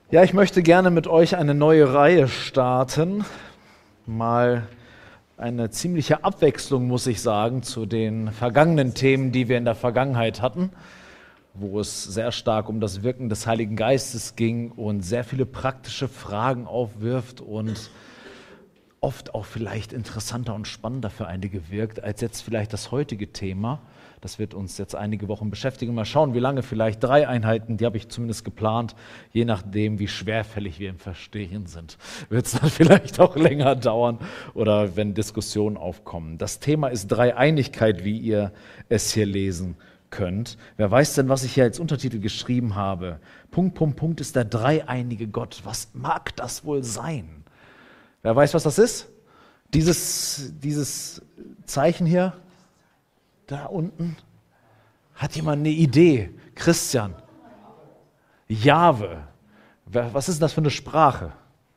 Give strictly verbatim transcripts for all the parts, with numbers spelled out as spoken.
Ja, ich möchte gerne mit euch eine neue Reihe starten. Mal eine ziemliche Abwechslung, muss ich sagen, zu den vergangenen Themen, die wir in der Vergangenheit hatten, wo es sehr stark um das Wirken des Heiligen Geistes ging und sehr viele praktische Fragen aufwirft und oft auch vielleicht interessanter und spannender für einige wirkt, als jetzt vielleicht das heutige Thema. Das wird uns jetzt einige Wochen beschäftigen. Mal schauen, wie lange, vielleicht drei Einheiten, die habe ich zumindest geplant, je nachdem, wie schwerfällig wir im Verstehen sind. Wird es dann vielleicht auch länger dauern oder wenn Diskussionen aufkommen. Das Thema ist Dreieinigkeit, wie ihr es hier lesen könnt. Wer weiß denn, was ich hier als Untertitel geschrieben habe? Punkt, Punkt, Punkt ist der dreieinige Gott. Was mag das wohl sein? Wer weiß, was das ist? Dieses, dieses Zeichen hier? Da unten? Hat jemand eine Idee? Christian? Jahwe. Was ist denn das für eine Sprache?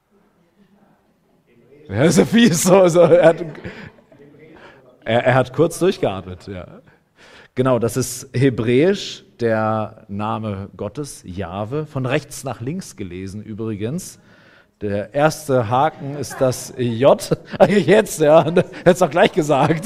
Ja, so viel so, so. Er, hat, er, er hat kurz durchgeatmet. Ja. Genau, das ist Hebräisch, der Name Gottes, Jahwe. Von rechts nach links gelesen übrigens. Der erste Haken ist das J. Jetzt, ja, hätt's doch gleich gesagt.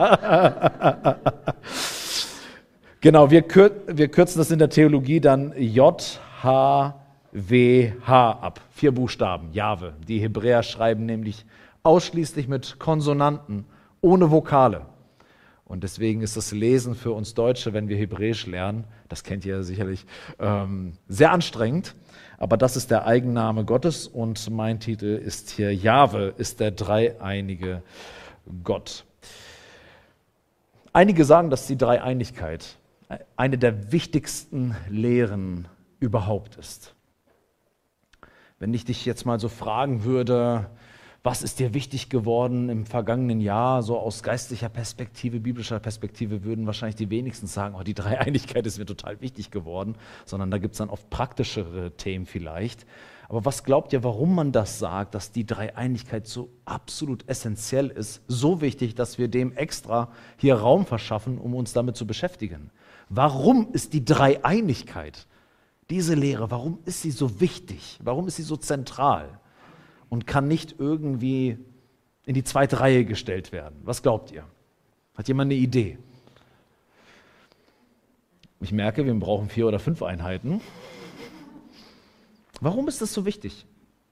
Genau, wir, kür- wir kürzen das in der Theologie dann J H W H ab. Vier Buchstaben, Jahwe. Die Hebräer schreiben nämlich ausschließlich mit Konsonanten, ohne Vokale. Und deswegen ist das Lesen für uns Deutsche, wenn wir Hebräisch lernen, das kennt ihr sicherlich, ähm, sehr anstrengend. Aber das ist der Eigenname Gottes und mein Titel ist hier Jahwe, ist der dreieinige Gott. Einige sagen, dass die Dreieinigkeit eine der wichtigsten Lehren überhaupt ist. Wenn ich dich jetzt mal so fragen würde, was ist dir wichtig geworden im vergangenen Jahr, so aus geistlicher Perspektive, biblischer Perspektive, würden wahrscheinlich die wenigsten sagen, oh, die Dreieinigkeit ist mir total wichtig geworden, sondern da gibt es dann oft praktischere Themen vielleicht. Aber was glaubt ihr, warum man das sagt, dass die Dreieinigkeit so absolut essentiell ist, so wichtig, dass wir dem extra hier Raum verschaffen, um uns damit zu beschäftigen? Warum ist die Dreieinigkeit, diese Lehre, warum ist sie so wichtig? Warum ist sie so zentral? Und kann nicht irgendwie in die zweite Reihe gestellt werden. Was glaubt ihr? Hat jemand eine Idee? Ich merke, wir brauchen vier oder fünf Einheiten. Warum ist das so wichtig?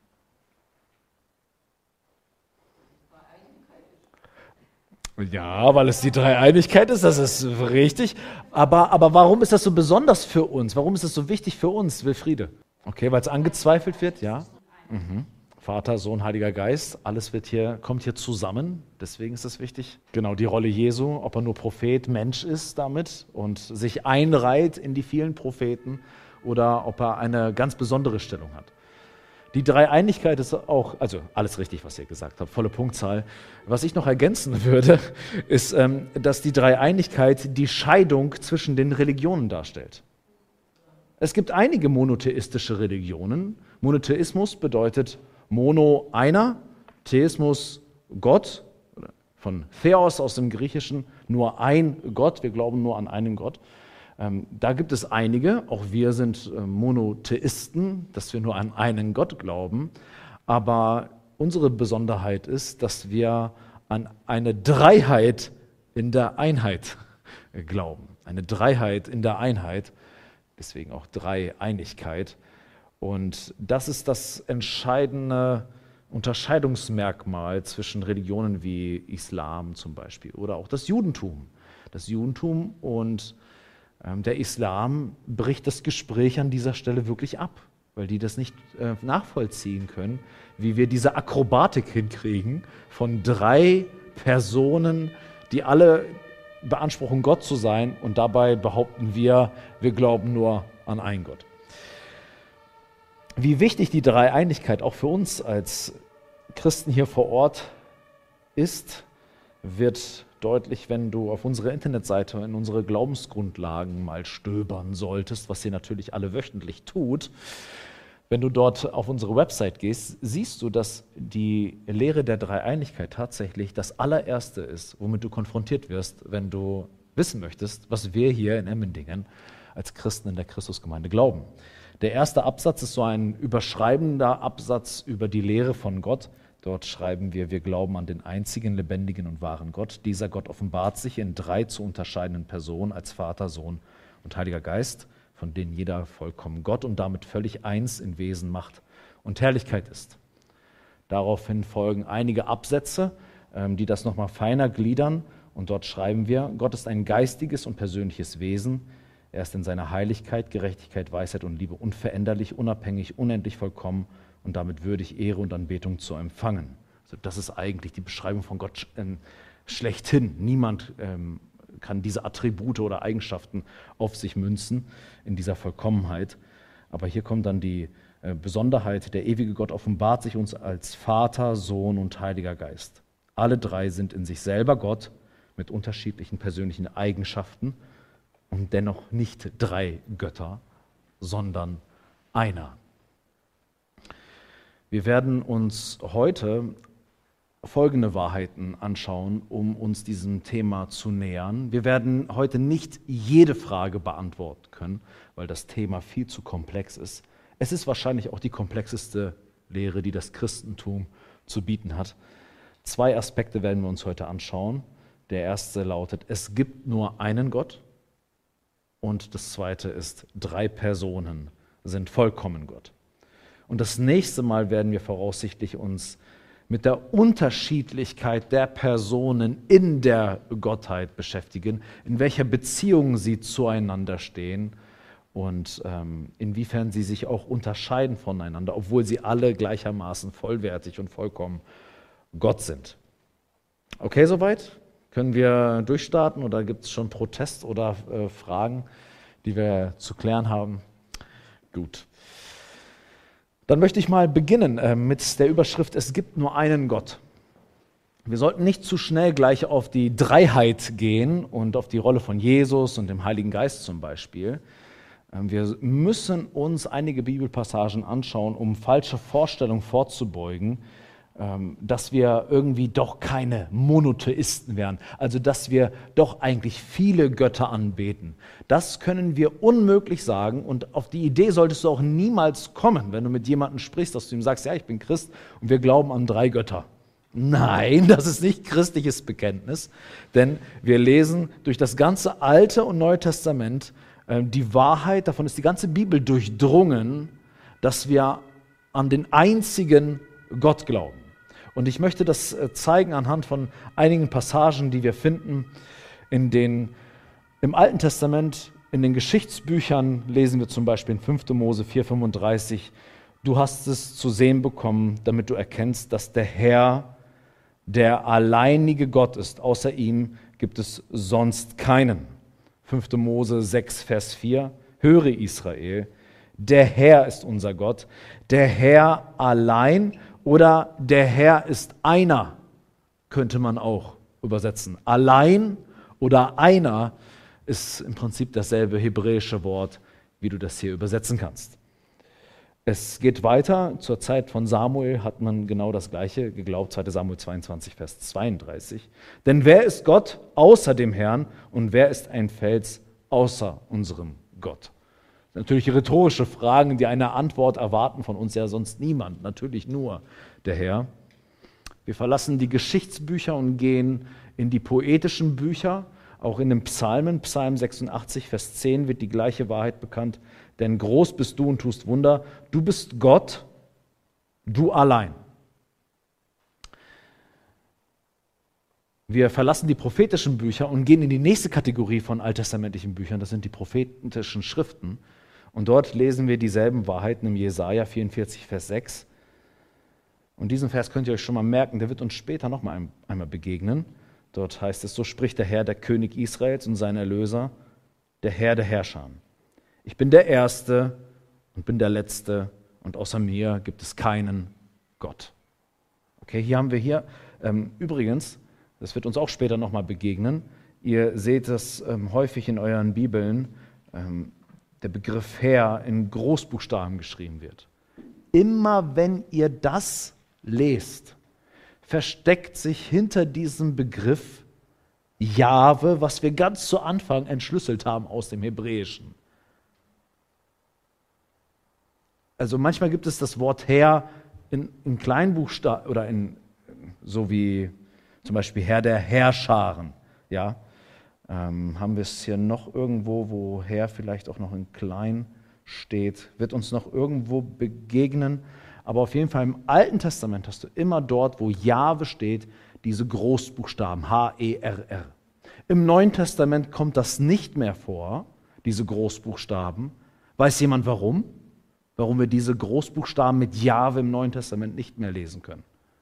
Ja, weil es die Dreieinigkeit ist, das ist richtig. Aber, aber warum ist das so besonders für uns? Warum ist das so wichtig für uns, Wilfriede? Okay, weil es angezweifelt wird, ja? Mhm. Vater, Sohn, Heiliger Geist, alles wird hier, kommt hier zusammen, deswegen ist das wichtig. Genau, die Rolle Jesu, ob er nur Prophet, Mensch ist damit und sich einreiht in die vielen Propheten oder ob er eine ganz besondere Stellung hat. Die Dreieinigkeit ist auch, also alles richtig, was ihr gesagt habt, volle Punktzahl. Was ich noch ergänzen würde, ist, dass die Dreieinigkeit die Scheidung zwischen den Religionen darstellt. Es gibt einige monotheistische Religionen. Monotheismus bedeutet Mono einer, Theismus Gott, von Theos aus dem Griechischen, nur ein Gott, wir glauben nur an einen Gott. Ähm, da gibt es einige, auch wir sind äh, Monotheisten, dass wir nur an einen Gott glauben, aber unsere Besonderheit ist, dass wir an eine Dreiheit in der Einheit glauben. Eine Dreiheit in der Einheit, deswegen auch Dreieinigkeit. Und das ist das entscheidende Unterscheidungsmerkmal zwischen Religionen wie Islam zum Beispiel oder auch das Judentum. Das Judentum und ähm, der Islam bricht das Gespräch an dieser Stelle wirklich ab, weil die das nicht äh, nachvollziehen können, wie wir diese Akrobatik hinkriegen von drei Personen, die alle beanspruchen, Gott zu sein und dabei behaupten wir, wir glauben nur an einen Gott. Wie wichtig die Dreieinigkeit auch für uns als Christen hier vor Ort ist, wird deutlich, wenn du auf unsere Internetseite in unsere Glaubensgrundlagen mal stöbern solltest, was ihr natürlich alle wöchentlich tut. Wenn du dort auf unsere Website gehst, siehst du, dass die Lehre der Dreieinigkeit tatsächlich das allererste ist, womit du konfrontiert wirst, wenn du wissen möchtest, was wir hier in Emmendingen als Christen in der Christusgemeinde glauben. Der erste Absatz ist so ein überschreibender Absatz über die Lehre von Gott. Dort schreiben wir, wir glauben an den einzigen lebendigen und wahren Gott. Dieser Gott offenbart sich in drei zu unterscheidenden Personen als Vater, Sohn und Heiliger Geist, von denen jeder vollkommen Gott und damit völlig eins in Wesen, Macht und Herrlichkeit ist. Daraufhin folgen einige Absätze, die das nochmal feiner gliedern. Und dort schreiben wir, Gott ist ein geistiges und persönliches Wesen. Er ist in seiner Heiligkeit, Gerechtigkeit, Weisheit und Liebe unveränderlich, unabhängig, unendlich vollkommen und damit würdig, Ehre und Anbetung zu empfangen. Also das ist eigentlich die Beschreibung von Gott äh, schlechthin. Niemand ähm, kann diese Attribute oder Eigenschaften auf sich münzen in dieser Vollkommenheit. Aber hier kommt dann die äh, Besonderheit, der ewige Gott offenbart sich uns als Vater, Sohn und Heiliger Geist. Alle drei sind in sich selber Gott mit unterschiedlichen persönlichen Eigenschaften und dennoch nicht drei Götter, sondern einer. Wir werden uns heute folgende Wahrheiten anschauen, um uns diesem Thema zu nähern. Wir werden heute nicht jede Frage beantworten können, weil das Thema viel zu komplex ist. Es ist wahrscheinlich auch die komplexeste Lehre, die das Christentum zu bieten hat. Zwei Aspekte werden wir uns heute anschauen. Der erste lautet, es gibt nur einen Gott. Und das zweite ist, drei Personen sind vollkommen Gott. Und das nächste Mal werden wir voraussichtlich uns mit der Unterschiedlichkeit der Personen in der Gottheit beschäftigen, in welcher Beziehung sie zueinander stehen und ähm, inwiefern sie sich auch unterscheiden voneinander, obwohl sie alle gleichermaßen vollwertig und vollkommen Gott sind. Okay, soweit? Können wir durchstarten oder gibt es schon Protest oder äh, Fragen, die wir zu klären haben? Gut. Dann möchte ich mal beginnen äh, mit der Überschrift, es gibt nur einen Gott. Wir sollten nicht zu schnell gleich auf die Dreiheit gehen und auf die Rolle von Jesus und dem Heiligen Geist zum Beispiel. Ähm, wir müssen uns einige Bibelpassagen anschauen, um falsche Vorstellungen vorzubeugen, dass wir irgendwie doch keine Monotheisten wären, also dass wir doch eigentlich viele Götter anbeten. Das können wir unmöglich sagen und auf die Idee solltest du auch niemals kommen, wenn du mit jemandem sprichst, dass du ihm sagst, ja, ich bin Christ und wir glauben an drei Götter. Nein, das ist nicht christliches Bekenntnis, denn wir lesen durch das ganze Alte und Neue Testament äh, die Wahrheit, davon ist die ganze Bibel durchdrungen, dass wir an den einzigen Gott glauben. Und ich möchte das zeigen anhand von einigen Passagen, die wir finden in den, im Alten Testament, in den Geschichtsbüchern lesen wir zum Beispiel in fünfter Mose vier fünfunddreißig, du hast es zu sehen bekommen, damit du erkennst, dass der Herr der alleinige Gott ist. Außer ihm gibt es sonst keinen. fünfter Mose sechs, Vers vier, höre Israel, der Herr ist unser Gott, der Herr allein. Oder der Herr ist einer, könnte man auch übersetzen. Allein oder einer ist im Prinzip dasselbe hebräische Wort, wie du das hier übersetzen kannst. Es geht weiter. Zur Zeit von Samuel hat man genau das Gleiche geglaubt, zweiter Samuel zweiundzwanzig, Vers zweiunddreißig. Denn wer ist Gott außer dem Herrn und wer ist ein Fels außer unserem Gott? Natürlich rhetorische Fragen, die eine Antwort erwarten von uns ja sonst niemand, natürlich nur der Herr. Wir verlassen die Geschichtsbücher und gehen in die poetischen Bücher, auch in den Psalmen. Psalm sechsundachtzig, Vers zehn wird die gleiche Wahrheit bekannt, denn groß bist du und tust Wunder, du bist Gott, du allein. Wir verlassen die prophetischen Bücher und gehen in die nächste Kategorie von alttestamentlichen Büchern, das sind die prophetischen Schriften. Und dort lesen wir dieselben Wahrheiten im Jesaja vierundvierzig, Vers sechs. Und diesen Vers könnt ihr euch schon mal merken, der wird uns später noch mal einmal begegnen. Dort heißt es, so spricht der Herr, der König Israels und sein Erlöser, der Herr der Herrscher. Ich bin der Erste und bin der Letzte und außer mir gibt es keinen Gott. Okay, hier haben wir hier, ähm, übrigens, das wird uns auch später noch mal begegnen, ihr seht das ähm, häufig in euren Bibeln, ähm, der Begriff Herr in Großbuchstaben geschrieben wird. Immer wenn ihr das lest, versteckt sich hinter diesem Begriff Jahwe, was wir ganz zu Anfang entschlüsselt haben aus dem Hebräischen. also manchmal gibt es das Wort Herr in, in Kleinbuchstaben oder in, so wie zum Beispiel Herr der Heerscharen. Ja? Ähm, haben wir es hier noch irgendwo, wo Herr vielleicht auch noch in klein steht? Wird uns noch irgendwo begegnen? Aber auf jeden Fall im Alten Testament hast du immer dort, wo Jahwe steht, diese Großbuchstaben, H E R R. Im Neuen Testament kommt das nicht mehr vor, diese Großbuchstaben. Weiß jemand warum? Warum wir diese Großbuchstaben mit Jahwe im Neuen Testament nicht mehr lesen können?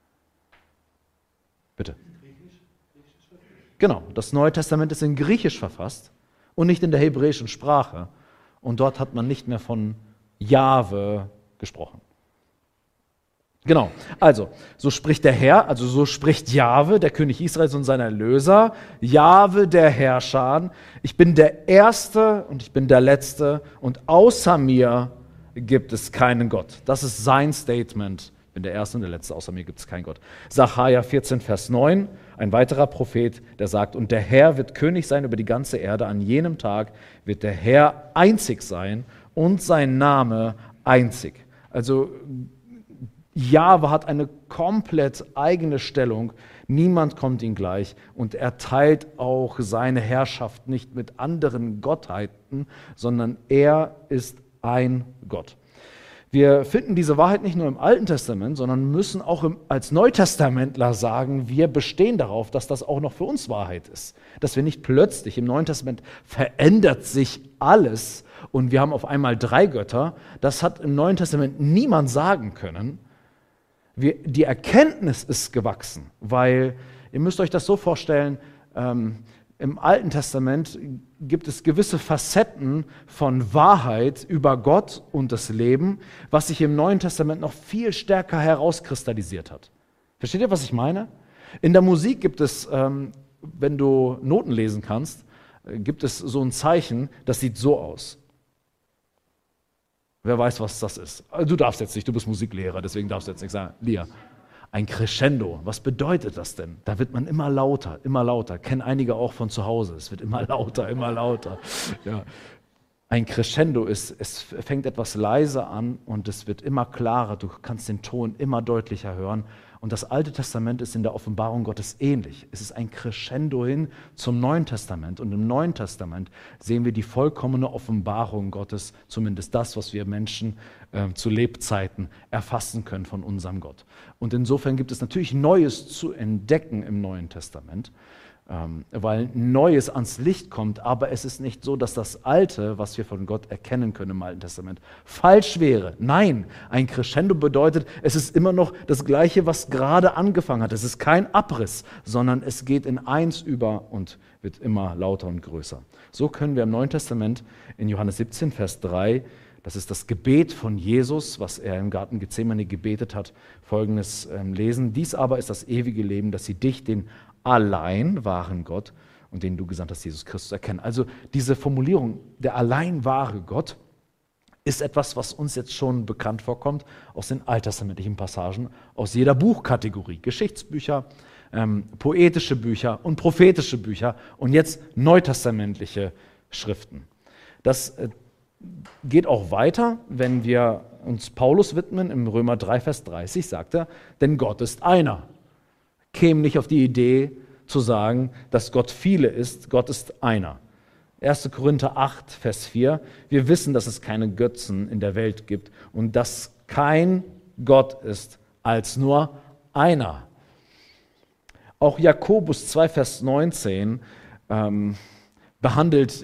Bitte. Genau, das Neue Testament ist in Griechisch verfasst und nicht in der hebräischen Sprache. Und dort hat man nicht mehr von Jahwe gesprochen. Genau, also so spricht der Herr, also so spricht Jahwe, der König Israels und sein Erlöser, Jahwe der Herrscher. Ich bin der Erste und ich bin der Letzte und außer mir gibt es keinen Gott. Das ist sein Statement. Ich bin der Erste und der Letzte, außer mir gibt es keinen Gott. Sacharja vierzehn, Vers neun, ein weiterer Prophet, der sagt, und der Herr wird König sein über die ganze Erde. An jenem Tag wird der Herr einzig sein und sein Name einzig. Also Jahwe hat eine komplett eigene Stellung, niemand kommt ihm gleich und er teilt auch seine Herrschaft nicht mit anderen Gottheiten, sondern er ist ein Gott. Wir finden diese Wahrheit nicht nur im Alten Testament, sondern müssen auch im, als Neutestamentler sagen, wir bestehen darauf, dass das auch noch für uns Wahrheit ist. Dass wir nicht plötzlich, im Neuen Testament verändert sich alles und wir haben auf einmal drei Götter. Das hat im Neuen Testament niemand sagen können. Wir, die Erkenntnis ist gewachsen, weil ihr müsst euch das so vorstellen, ähm, im Alten Testament gibt es gewisse Facetten von Wahrheit über Gott und das Leben, was sich im Neuen Testament noch viel stärker herauskristallisiert hat. Versteht ihr, was ich meine? In der Musik gibt es, ähm, wenn du Noten lesen kannst, äh, gibt es so ein Zeichen, das sieht so aus. Wer weiß, was das ist? Du darfst jetzt nicht, du bist Musiklehrer, deswegen darfst du jetzt nicht sagen. Lia, ein Crescendo, was bedeutet das denn? Da wird man immer lauter, immer lauter. Kennen einige auch von zu Hause, es wird immer lauter, immer lauter. Ja. Ein Crescendo ist, es fängt etwas leise an und es wird immer klarer, du kannst den Ton immer deutlicher hören. Und das Alte Testament ist in der Offenbarung Gottes ähnlich. Es ist ein Crescendo hin zum Neuen Testament. Und im Neuen Testament sehen wir die vollkommene Offenbarung Gottes, zumindest das, was wir Menschen äh, zu Lebzeiten erfassen können von unserem Gott. Und insofern gibt es natürlich Neues zu entdecken im Neuen Testament, ähm, weil Neues ans Licht kommt. Aber es ist nicht so, dass das Alte, was wir von Gott erkennen können im Alten Testament, falsch wäre. Nein, ein Crescendo bedeutet, es ist immer noch das Gleiche, was gerade angefangen hat. Es ist kein Abriss, sondern es geht in eins über und wird immer lauter und größer. So können wir im Neuen Testament in Johannes siebzehn, Vers drei, das ist das Gebet von Jesus, was er im Garten Gethsemane gebetet hat, Folgendes ähm, lesen. Dies aber ist das ewige Leben, dass sie dich, den allein wahren Gott und den du gesandt hast, Jesus Christus, erkennen. Also diese Formulierung, der allein wahre Gott, ist etwas, was uns jetzt schon bekannt vorkommt aus den alttestamentlichen Passagen, aus jeder Buchkategorie. Geschichtsbücher, ähm, poetische Bücher und prophetische Bücher und jetzt neutestamentliche Schriften. Das äh, geht auch weiter, wenn wir uns Paulus widmen. Im Römer drei, Vers dreißig sagt er, denn Gott ist einer. Käme nicht auf die Idee zu sagen, dass Gott viele ist, Gott ist einer. erster Korinther acht, Vers vier, wir wissen, dass es keine Götzen in der Welt gibt und dass kein Gott ist als nur einer. Auch Jakobus zwei, Vers neunzehn ähm, behandelt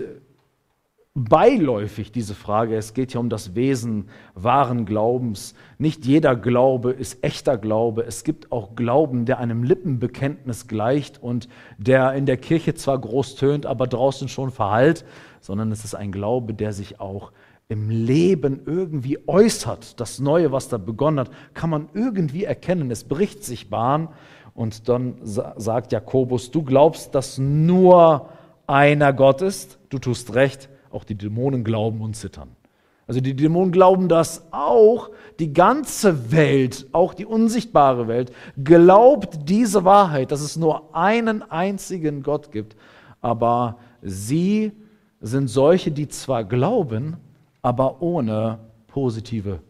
beiläufig diese Frage. Es geht ja um das Wesen wahren Glaubens. Nicht jeder Glaube ist echter Glaube. Es gibt auch Glauben, der einem Lippenbekenntnis gleicht und der in der Kirche zwar groß tönt, aber draußen schon verhallt, sondern es ist ein Glaube, der sich auch im Leben irgendwie äußert. Das Neue, was da begonnen hat, kann man irgendwie erkennen. Es bricht sich Bahn und dann sagt Jakobus, du glaubst, dass nur einer Gott ist. Du tust recht. Auch die Dämonen glauben und zittern. Also die Dämonen glauben, dass auch die ganze Welt, auch die unsichtbare Welt, glaubt diese Wahrheit, dass es nur einen einzigen Gott gibt. Aber sie sind solche, die zwar glauben, aber ohne positive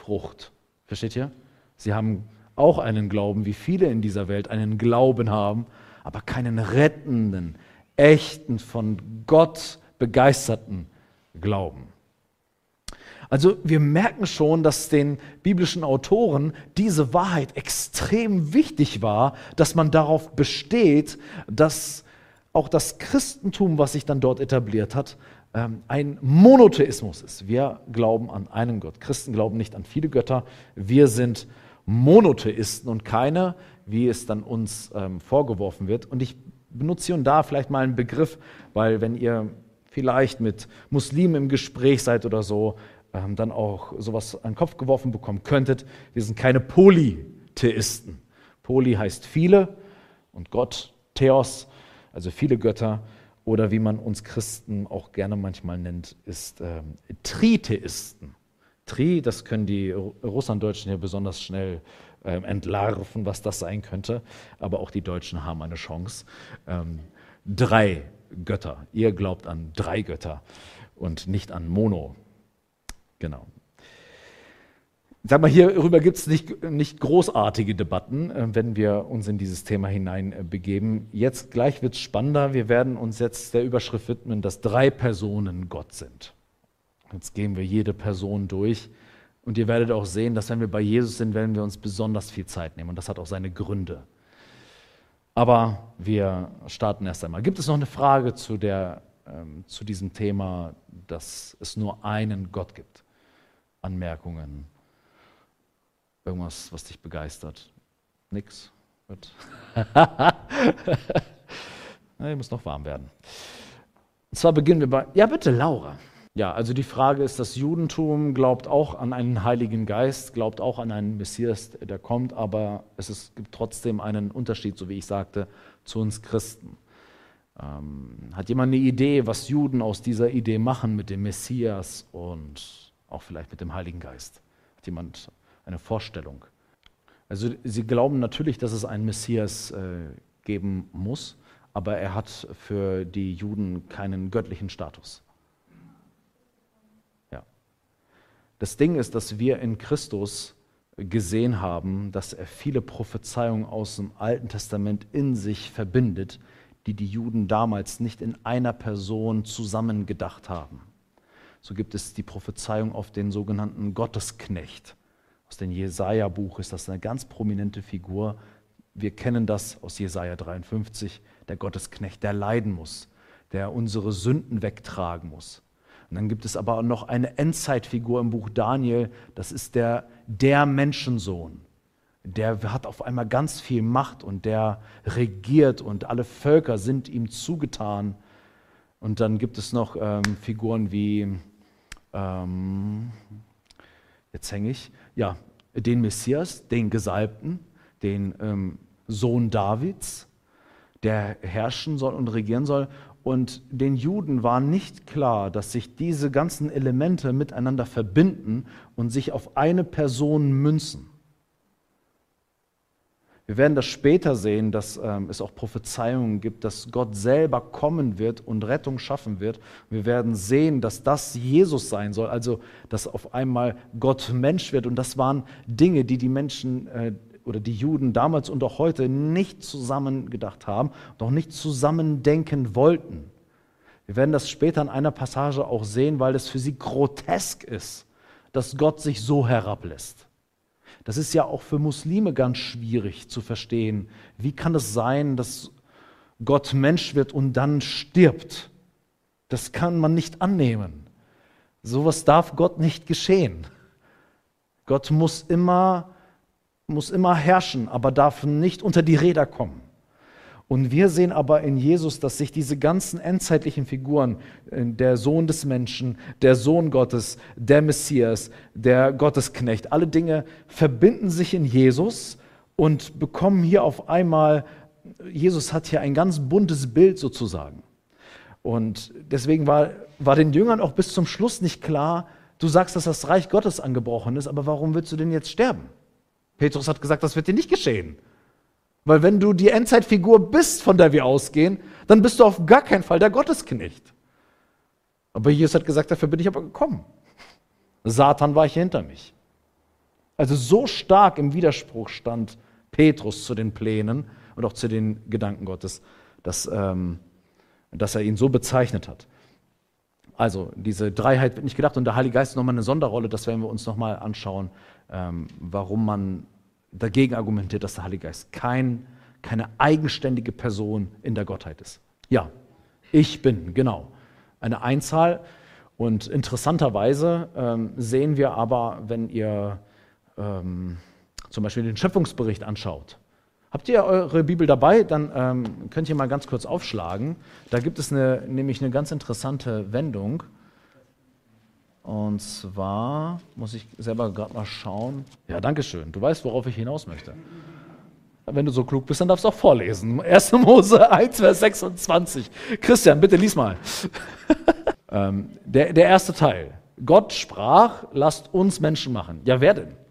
Frucht. Versteht ihr? Sie haben auch einen Glauben, wie viele in dieser Welt einen Glauben haben, aber keinen rettenden, echten, von Gott begeisterten Glauben. Also wir merken schon, dass den biblischen Autoren diese Wahrheit extrem wichtig war, dass man darauf besteht, dass auch das Christentum, was sich dann dort etabliert hat, ein Monotheismus ist. Wir glauben an einen Gott. Christen glauben nicht an viele Götter. Wir sind Monotheisten und keine, wie es dann uns ähm, vorgeworfen wird. Und ich benutze hier und da vielleicht mal einen Begriff, weil wenn ihr vielleicht mit Muslimen im Gespräch seid oder so, ähm, dann auch sowas an den Kopf geworfen bekommen könntet. Wir sind keine Polytheisten. Poly heißt viele und Gott, Theos, also viele Götter. Oder wie man uns Christen auch gerne manchmal nennt, ist ähm, Tritheisten. Tri, das können die Russlanddeutschen hier besonders schnell ähm, entlarven, was das sein könnte. Aber auch die Deutschen haben eine Chance. Ähm, drei Götter. Ihr glaubt an drei Götter und nicht an Mono. Genau. Sag mal, hierüber gibt es nicht, nicht großartige Debatten, äh, wenn wir uns in dieses Thema hinein äh, begeben. Jetzt gleich wird es spannender. Wir werden uns jetzt der Überschrift widmen, dass drei Personen Gott sind. Jetzt gehen wir jede Person durch und ihr werdet auch sehen, dass wenn wir bei Jesus sind, werden wir uns besonders viel Zeit nehmen und das hat auch seine Gründe. Aber wir starten erst einmal. Gibt es noch eine Frage zu, der, ähm, zu diesem Thema, dass es nur einen Gott gibt? Anmerkungen? Irgendwas, was dich begeistert? Nix? Gut. Na, ihr müsst noch warm werden. Und zwar beginnen wir bei, ja bitte, Laura. Ja, also die Frage ist, das Judentum glaubt auch an einen Heiligen Geist, glaubt auch an einen Messias, der kommt, aber es ist, gibt trotzdem einen Unterschied, so wie ich sagte, zu uns Christen. Ähm, hat jemand eine Idee, was Juden aus dieser Idee machen mit dem Messias und auch vielleicht mit dem Heiligen Geist? Hat jemand eine Vorstellung? Also sie glauben natürlich, dass es einen Messias äh, geben muss, aber er hat für die Juden keinen göttlichen Status. Ja. Das Ding ist, dass wir in Christus gesehen haben, dass er viele Prophezeiungen aus dem Alten Testament in sich verbindet, die die Juden damals nicht in einer Person zusammengedacht haben. So gibt es die Prophezeiung auf den sogenannten Gottesknecht. Aus dem Jesaja-Buch ist das eine ganz prominente Figur. Wir kennen das aus Jesaja dreiundfünfzig, der Gottesknecht, der leiden muss, der unsere Sünden wegtragen muss. Und dann gibt es aber noch eine Endzeitfigur im Buch Daniel, das ist der, der Menschensohn. Der hat auf einmal ganz viel Macht und der regiert und alle Völker sind ihm zugetan. Und dann gibt es noch ähm, Figuren wie, ähm, jetzt hänge ich, ja, den Messias, den Gesalbten, den ähm, Sohn Davids, der herrschen soll und regieren soll. Und den Juden war nicht klar, dass sich diese ganzen Elemente miteinander verbinden und sich auf eine Person münzen. Wir werden das später sehen, dass ähm, es auch Prophezeiungen gibt, dass Gott selber kommen wird und Rettung schaffen wird. Wir werden sehen, dass das Jesus sein soll, also dass auf einmal Gott Mensch wird. Und das waren Dinge, die die Menschen äh, oder die Juden damals und auch heute nicht zusammen gedacht haben und auch nicht zusammen denken wollten. Wir werden das später in einer Passage auch sehen, weil es für sie grotesk ist, dass Gott sich so herablässt. Das ist ja auch für Muslime ganz schwierig zu verstehen. Wie kann es sein, dass Gott Mensch wird und dann stirbt? Das kann man nicht annehmen. Sowas darf Gott nicht geschehen. Gott muss immer, muss immer herrschen, aber darf nicht unter die Räder kommen. Und wir sehen aber in Jesus, dass sich diese ganzen endzeitlichen Figuren, der Sohn des Menschen, der Sohn Gottes, der Messias, der Gottesknecht, alle Dinge verbinden sich in Jesus und bekommen hier auf einmal, Jesus hat hier ein ganz buntes Bild sozusagen. Und deswegen war, war den Jüngern auch bis zum Schluss nicht klar, du sagst, dass das Reich Gottes angebrochen ist, aber warum willst du denn jetzt sterben? Petrus hat gesagt, das wird dir nicht geschehen. Weil wenn du die Endzeitfigur bist, von der wir ausgehen, dann bist du auf gar keinen Fall der Gottesknecht. Aber Jesus hat gesagt, dafür bin ich aber gekommen. Satan weiche hinter mich. Also so stark im Widerspruch stand Petrus zu den Plänen und auch zu den Gedanken Gottes, dass, ähm, dass er ihn so bezeichnet hat. Also diese Dreiheit wird nicht gedacht und der Heilige Geist ist nochmal eine Sonderrolle, das werden wir uns nochmal anschauen, ähm, warum man dagegen argumentiert, dass der Heilige Geist kein, keine eigenständige Person in der Gottheit ist. Ja, ich bin, genau, eine Einzahl und interessanterweise ähm, sehen wir aber, wenn ihr ähm, zum Beispiel den Schöpfungsbericht anschaut. Habt ihr eure Bibel dabei? Dann ähm, könnt ihr mal ganz kurz aufschlagen. Da gibt es eine, nämlich eine ganz interessante Wendung. Und zwar muss ich selber gerade mal schauen. Ja, danke schön. Du weißt, worauf ich hinaus möchte. Wenn du so klug bist, dann darfst du auch vorlesen. erster Mose eins, Vers sechsundzwanzig. Christian, bitte lies mal. ähm, der, der erste Teil. Gott sprach, lasst uns Menschen machen. Ja, wer denn?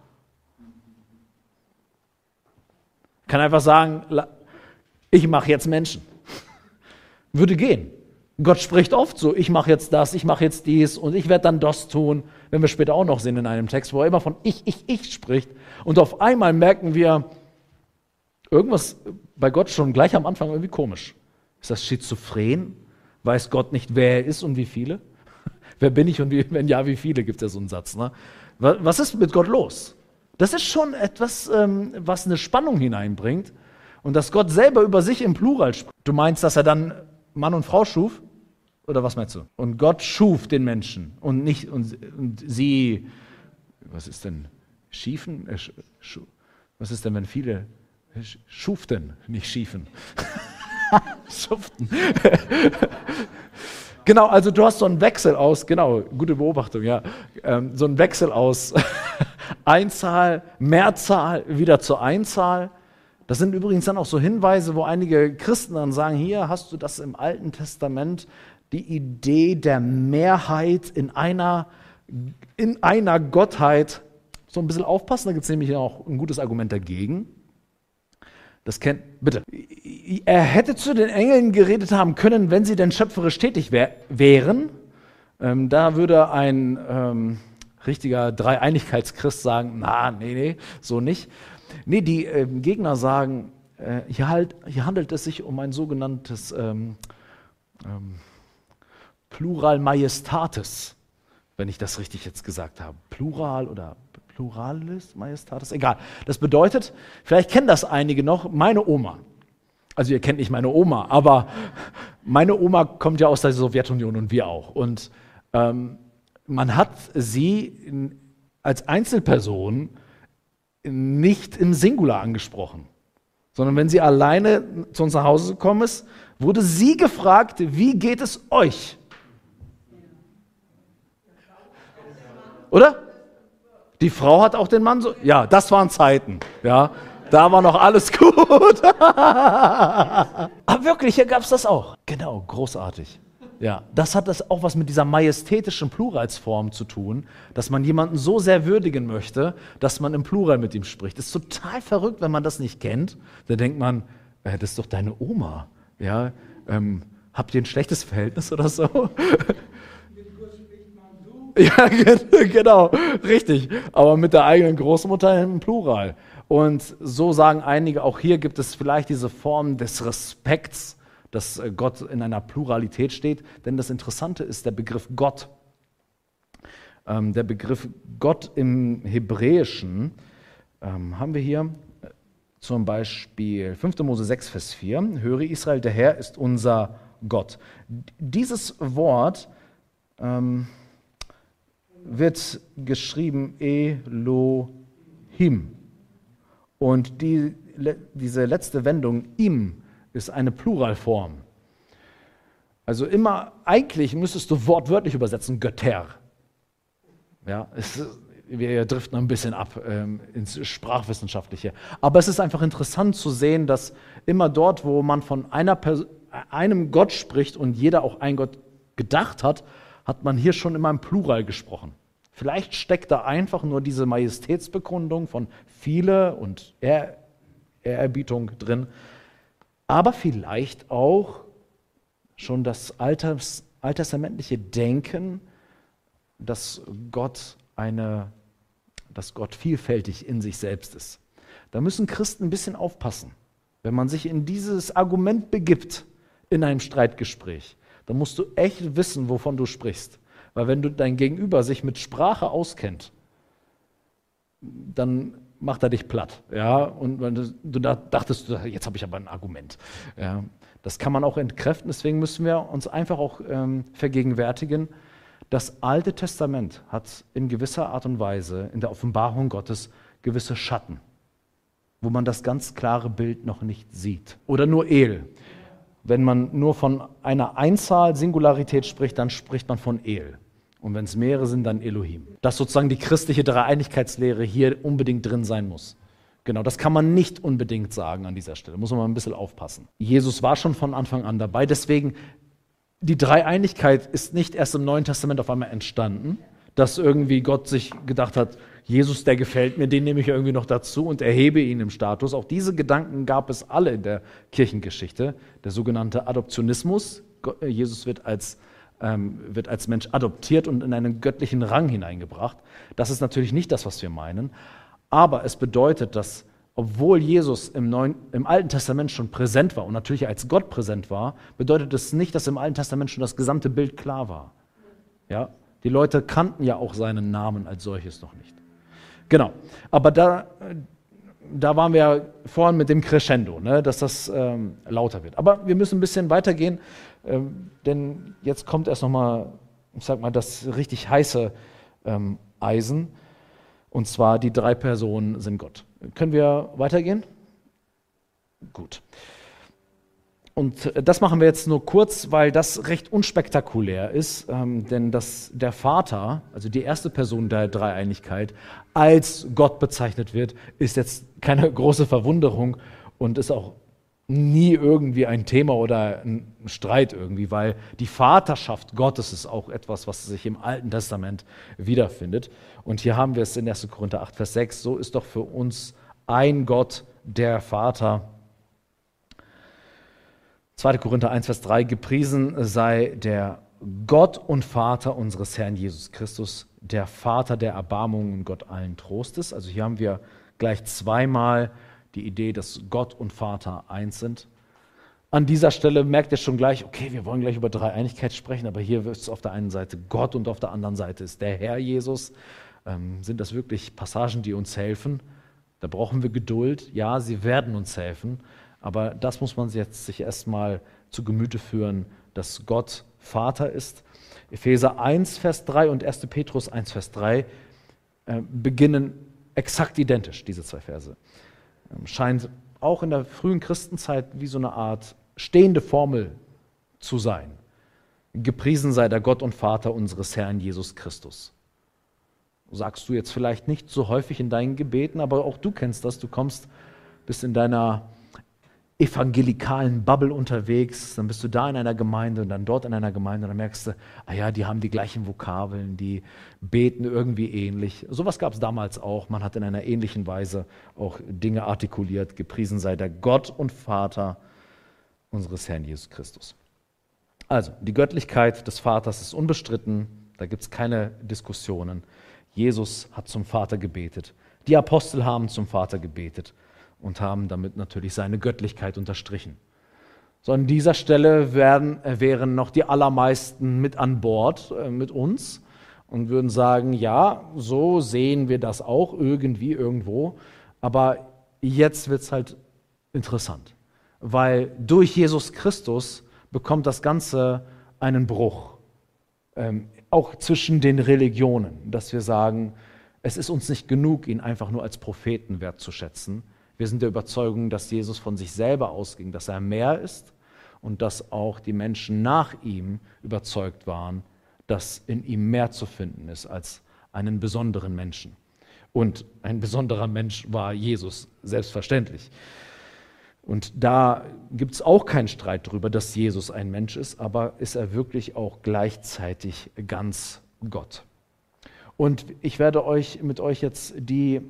Kann einfach sagen, ich mache jetzt Menschen. Würde gehen. Gott spricht oft so, ich mache jetzt das, ich mache jetzt dies und ich werde dann das tun, wenn wir später auch noch sehen in einem Text, wo er immer von ich, ich, ich spricht. Und auf einmal merken wir, irgendwas bei Gott schon gleich am Anfang irgendwie komisch. Ist das schizophren? Weiß Gott nicht, wer er ist und wie viele? Wer bin ich und wie, wenn ja, wie viele, gibt es ja so einen Satz. Ne? Was ist mit Gott los? Das ist schon etwas, ähm, was eine Spannung hineinbringt und dass Gott selber über sich im Plural spricht. Du meinst, dass er dann Mann und Frau schuf? Oder was meinst du? Und Gott schuf den Menschen und nicht und, und sie, was ist denn, schiefen? Äh, sch, sch, was ist denn, wenn viele schuften, nicht schiefen? Schuften. Genau, also du hast so einen Wechsel aus, genau, gute Beobachtung, ja, ähm, so einen Wechsel aus Einzahl, Mehrzahl, wieder zur Einzahl. Das sind übrigens dann auch so Hinweise, wo einige Christen dann sagen, hier hast du das im Alten Testament, die Idee der Mehrheit in einer, in einer Gottheit. So ein bisschen aufpassen, da gibt es nämlich auch ein gutes Argument dagegen. Das kennt, bitte. Er hätte zu den Engeln geredet haben können, wenn sie denn schöpferisch tätig wär, wären. Ähm, da würde ein ähm, richtiger Dreieinigkeitschrist sagen, na, nee, nee, so nicht. Nee, die ähm, Gegner sagen, äh, hier, halt, hier handelt es sich um ein sogenanntes ähm, ähm, Plural Majestatis, wenn ich das richtig jetzt gesagt habe. Plural oder Pluralis Majestatis, egal. Das bedeutet, vielleicht kennen das einige noch, meine Oma. Also ihr kennt nicht meine Oma, aber meine Oma kommt ja aus der Sowjetunion und wir auch. Und ähm, man hat sie in, als Einzelperson nicht im Singular angesprochen, sondern wenn sie alleine zu uns nach Hause gekommen ist, wurde sie gefragt, wie geht es euch? Oder? Die Frau hat auch den Mann so, ja, das waren Zeiten, ja, da war noch alles gut. Aber wirklich, hier gab es das auch. Genau, großartig. Ja, das hat das auch was mit dieser majestätischen Pluralsform zu tun, dass man jemanden so sehr würdigen möchte, dass man im Plural mit ihm spricht. Das ist total verrückt, wenn man das nicht kennt. Da denkt man, äh, das ist doch deine Oma. Ja, ähm, habt ihr ein schlechtes Verhältnis oder so? Ja, genau, richtig. Aber mit der eigenen Großmutter im Plural. Und so sagen einige, auch hier gibt es vielleicht diese Form des Respekts, dass Gott in einer Pluralität steht. Denn das Interessante ist der Begriff Gott. Ähm, der Begriff Gott im Hebräischen ähm, haben wir hier zum Beispiel fünfter Mose sechs, Vers vier. Höre Israel, der Herr ist unser Gott. Dieses Wort ähm, wird geschrieben Elohim. Und die, diese letzte Wendung, im, ist eine Pluralform. Also immer, eigentlich müsstest du wortwörtlich übersetzen, Götter. Ja, es, wir driften ein bisschen ab ähm, ins Sprachwissenschaftliche. Aber es ist einfach interessant zu sehen, dass immer dort, wo man von einer Pers- einem Gott spricht und jeder auch einen Gott gedacht hat, hat man hier schon immer im Plural gesprochen. Vielleicht steckt da einfach nur diese Majestätsbekundung von viele und Ehr- Ehrerbietung drin, aber vielleicht auch schon das Alters, alttestamentliche Denken, dass Gott eine, dass Gott vielfältig in sich selbst ist. Da müssen Christen ein bisschen aufpassen. Wenn man sich in dieses Argument begibt, in einem Streitgespräch, dann musst du echt wissen, wovon du sprichst. Weil wenn du dein Gegenüber sich mit Sprache auskennt, dann macht er dich platt. Ja? Und wenn du, du da dachtest, jetzt habe ich aber ein Argument. Ja? Das kann man auch entkräften, deswegen müssen wir uns einfach auch ähm, vergegenwärtigen, das Alte Testament hat in gewisser Art und Weise in der Offenbarung Gottes gewisse Schatten, wo man das ganz klare Bild noch nicht sieht. Oder nur El. Wenn man nur von einer Einzahl, Singularität spricht, dann spricht man von El. Und wenn es mehrere sind, dann Elohim. Dass sozusagen die christliche Dreieinigkeitslehre hier unbedingt drin sein muss. Genau, das kann man nicht unbedingt sagen an dieser Stelle. Muss man mal ein bisschen aufpassen. Jesus war schon von Anfang an dabei. Deswegen, die Dreieinigkeit ist nicht erst im Neuen Testament auf einmal entstanden, dass irgendwie Gott sich gedacht hat, Jesus, der gefällt mir, den nehme ich irgendwie noch dazu und erhebe ihn im Status. Auch diese Gedanken gab es alle in der Kirchengeschichte. Der sogenannte Adoptionismus. Jesus wird als, ähm, wird als Mensch adoptiert und in einen göttlichen Rang hineingebracht. Das ist natürlich nicht das, was wir meinen. Aber es bedeutet, dass, obwohl Jesus im, Neuen, im Alten Testament schon präsent war und natürlich als Gott präsent war, bedeutet es nicht, dass im Alten Testament schon das gesamte Bild klar war. Ja? Die Leute kannten ja auch seinen Namen als solches noch nicht. Genau, aber da, da waren wir ja vorhin mit dem Crescendo, ne, dass das ähm, lauter wird. Aber wir müssen ein bisschen weitergehen, ähm, denn jetzt kommt erst nochmal, ich sag mal, das richtig heiße ähm, Eisen, und zwar die drei Personen sind Gott. Können wir weitergehen? Gut. Und das machen wir jetzt nur kurz, weil das recht unspektakulär ist, ähm, denn dass der Vater, also die erste Person der Dreieinigkeit, als Gott bezeichnet wird, ist jetzt keine große Verwunderung und ist auch nie irgendwie ein Thema oder ein Streit irgendwie, weil die Vaterschaft Gottes ist auch etwas, was sich im Alten Testament wiederfindet. Und hier haben wir es in erster Korinther acht, Vers sechs, so ist doch für uns ein Gott, der Vater. zweiter Korinther eins, Vers drei, gepriesen sei der Gott und Vater unseres Herrn Jesus Christus, der Vater der Erbarmung und Gott allen Trostes. Also hier haben wir gleich zweimal die Idee, dass Gott und Vater eins sind. An dieser Stelle merkt ihr schon gleich, okay, wir wollen gleich über Dreieinigkeit sprechen, aber hier ist es auf der einen Seite Gott und auf der anderen Seite ist der Herr Jesus. Ähm, sind das wirklich Passagen, die uns helfen? Da brauchen wir Geduld. Ja, sie werden uns helfen. Aber das muss man jetzt sich erstmal zu Gemüte führen, dass Gott Vater ist. Epheser eins, Vers drei und erster Petrus eins, Vers drei äh, beginnen exakt identisch, diese zwei Verse. Ähm, scheint auch in der frühen Christenzeit wie so eine Art stehende Formel zu sein. Gepriesen sei der Gott und Vater unseres Herrn Jesus Christus. Sagst du jetzt vielleicht nicht so häufig in deinen Gebeten, aber auch du kennst das. Du kommst, bist in deiner evangelikalen Bubble unterwegs, dann bist du da in einer Gemeinde und dann dort in einer Gemeinde und dann merkst du, ah ja, die haben die gleichen Vokabeln, die beten irgendwie ähnlich. Sowas gab es damals auch. Man hat in einer ähnlichen Weise auch Dinge artikuliert. Gepriesen sei der Gott und Vater unseres Herrn Jesus Christus. Also, die Göttlichkeit des Vaters ist unbestritten. Da gibt es keine Diskussionen. Jesus hat zum Vater gebetet. Die Apostel haben zum Vater gebetet und haben damit natürlich seine Göttlichkeit unterstrichen. So, an dieser Stelle werden, wären noch die allermeisten mit an Bord, äh, mit uns und würden sagen, ja, so sehen wir das auch irgendwie irgendwo, aber jetzt wird es halt interessant, weil durch Jesus Christus bekommt das Ganze einen Bruch, ähm, auch zwischen den Religionen, dass wir sagen, es ist uns nicht genug, ihn einfach nur als Propheten wertzuschätzen. Wir sind der Überzeugung, dass Jesus von sich selber ausging, dass er mehr ist und dass auch die Menschen nach ihm überzeugt waren, dass in ihm mehr zu finden ist als einen besonderen Menschen. Und ein besonderer Mensch war Jesus, selbstverständlich. Und da gibt es auch keinen Streit darüber, dass Jesus ein Mensch ist, aber ist er wirklich auch gleichzeitig ganz Gott. Und ich werde euch mit euch jetzt die,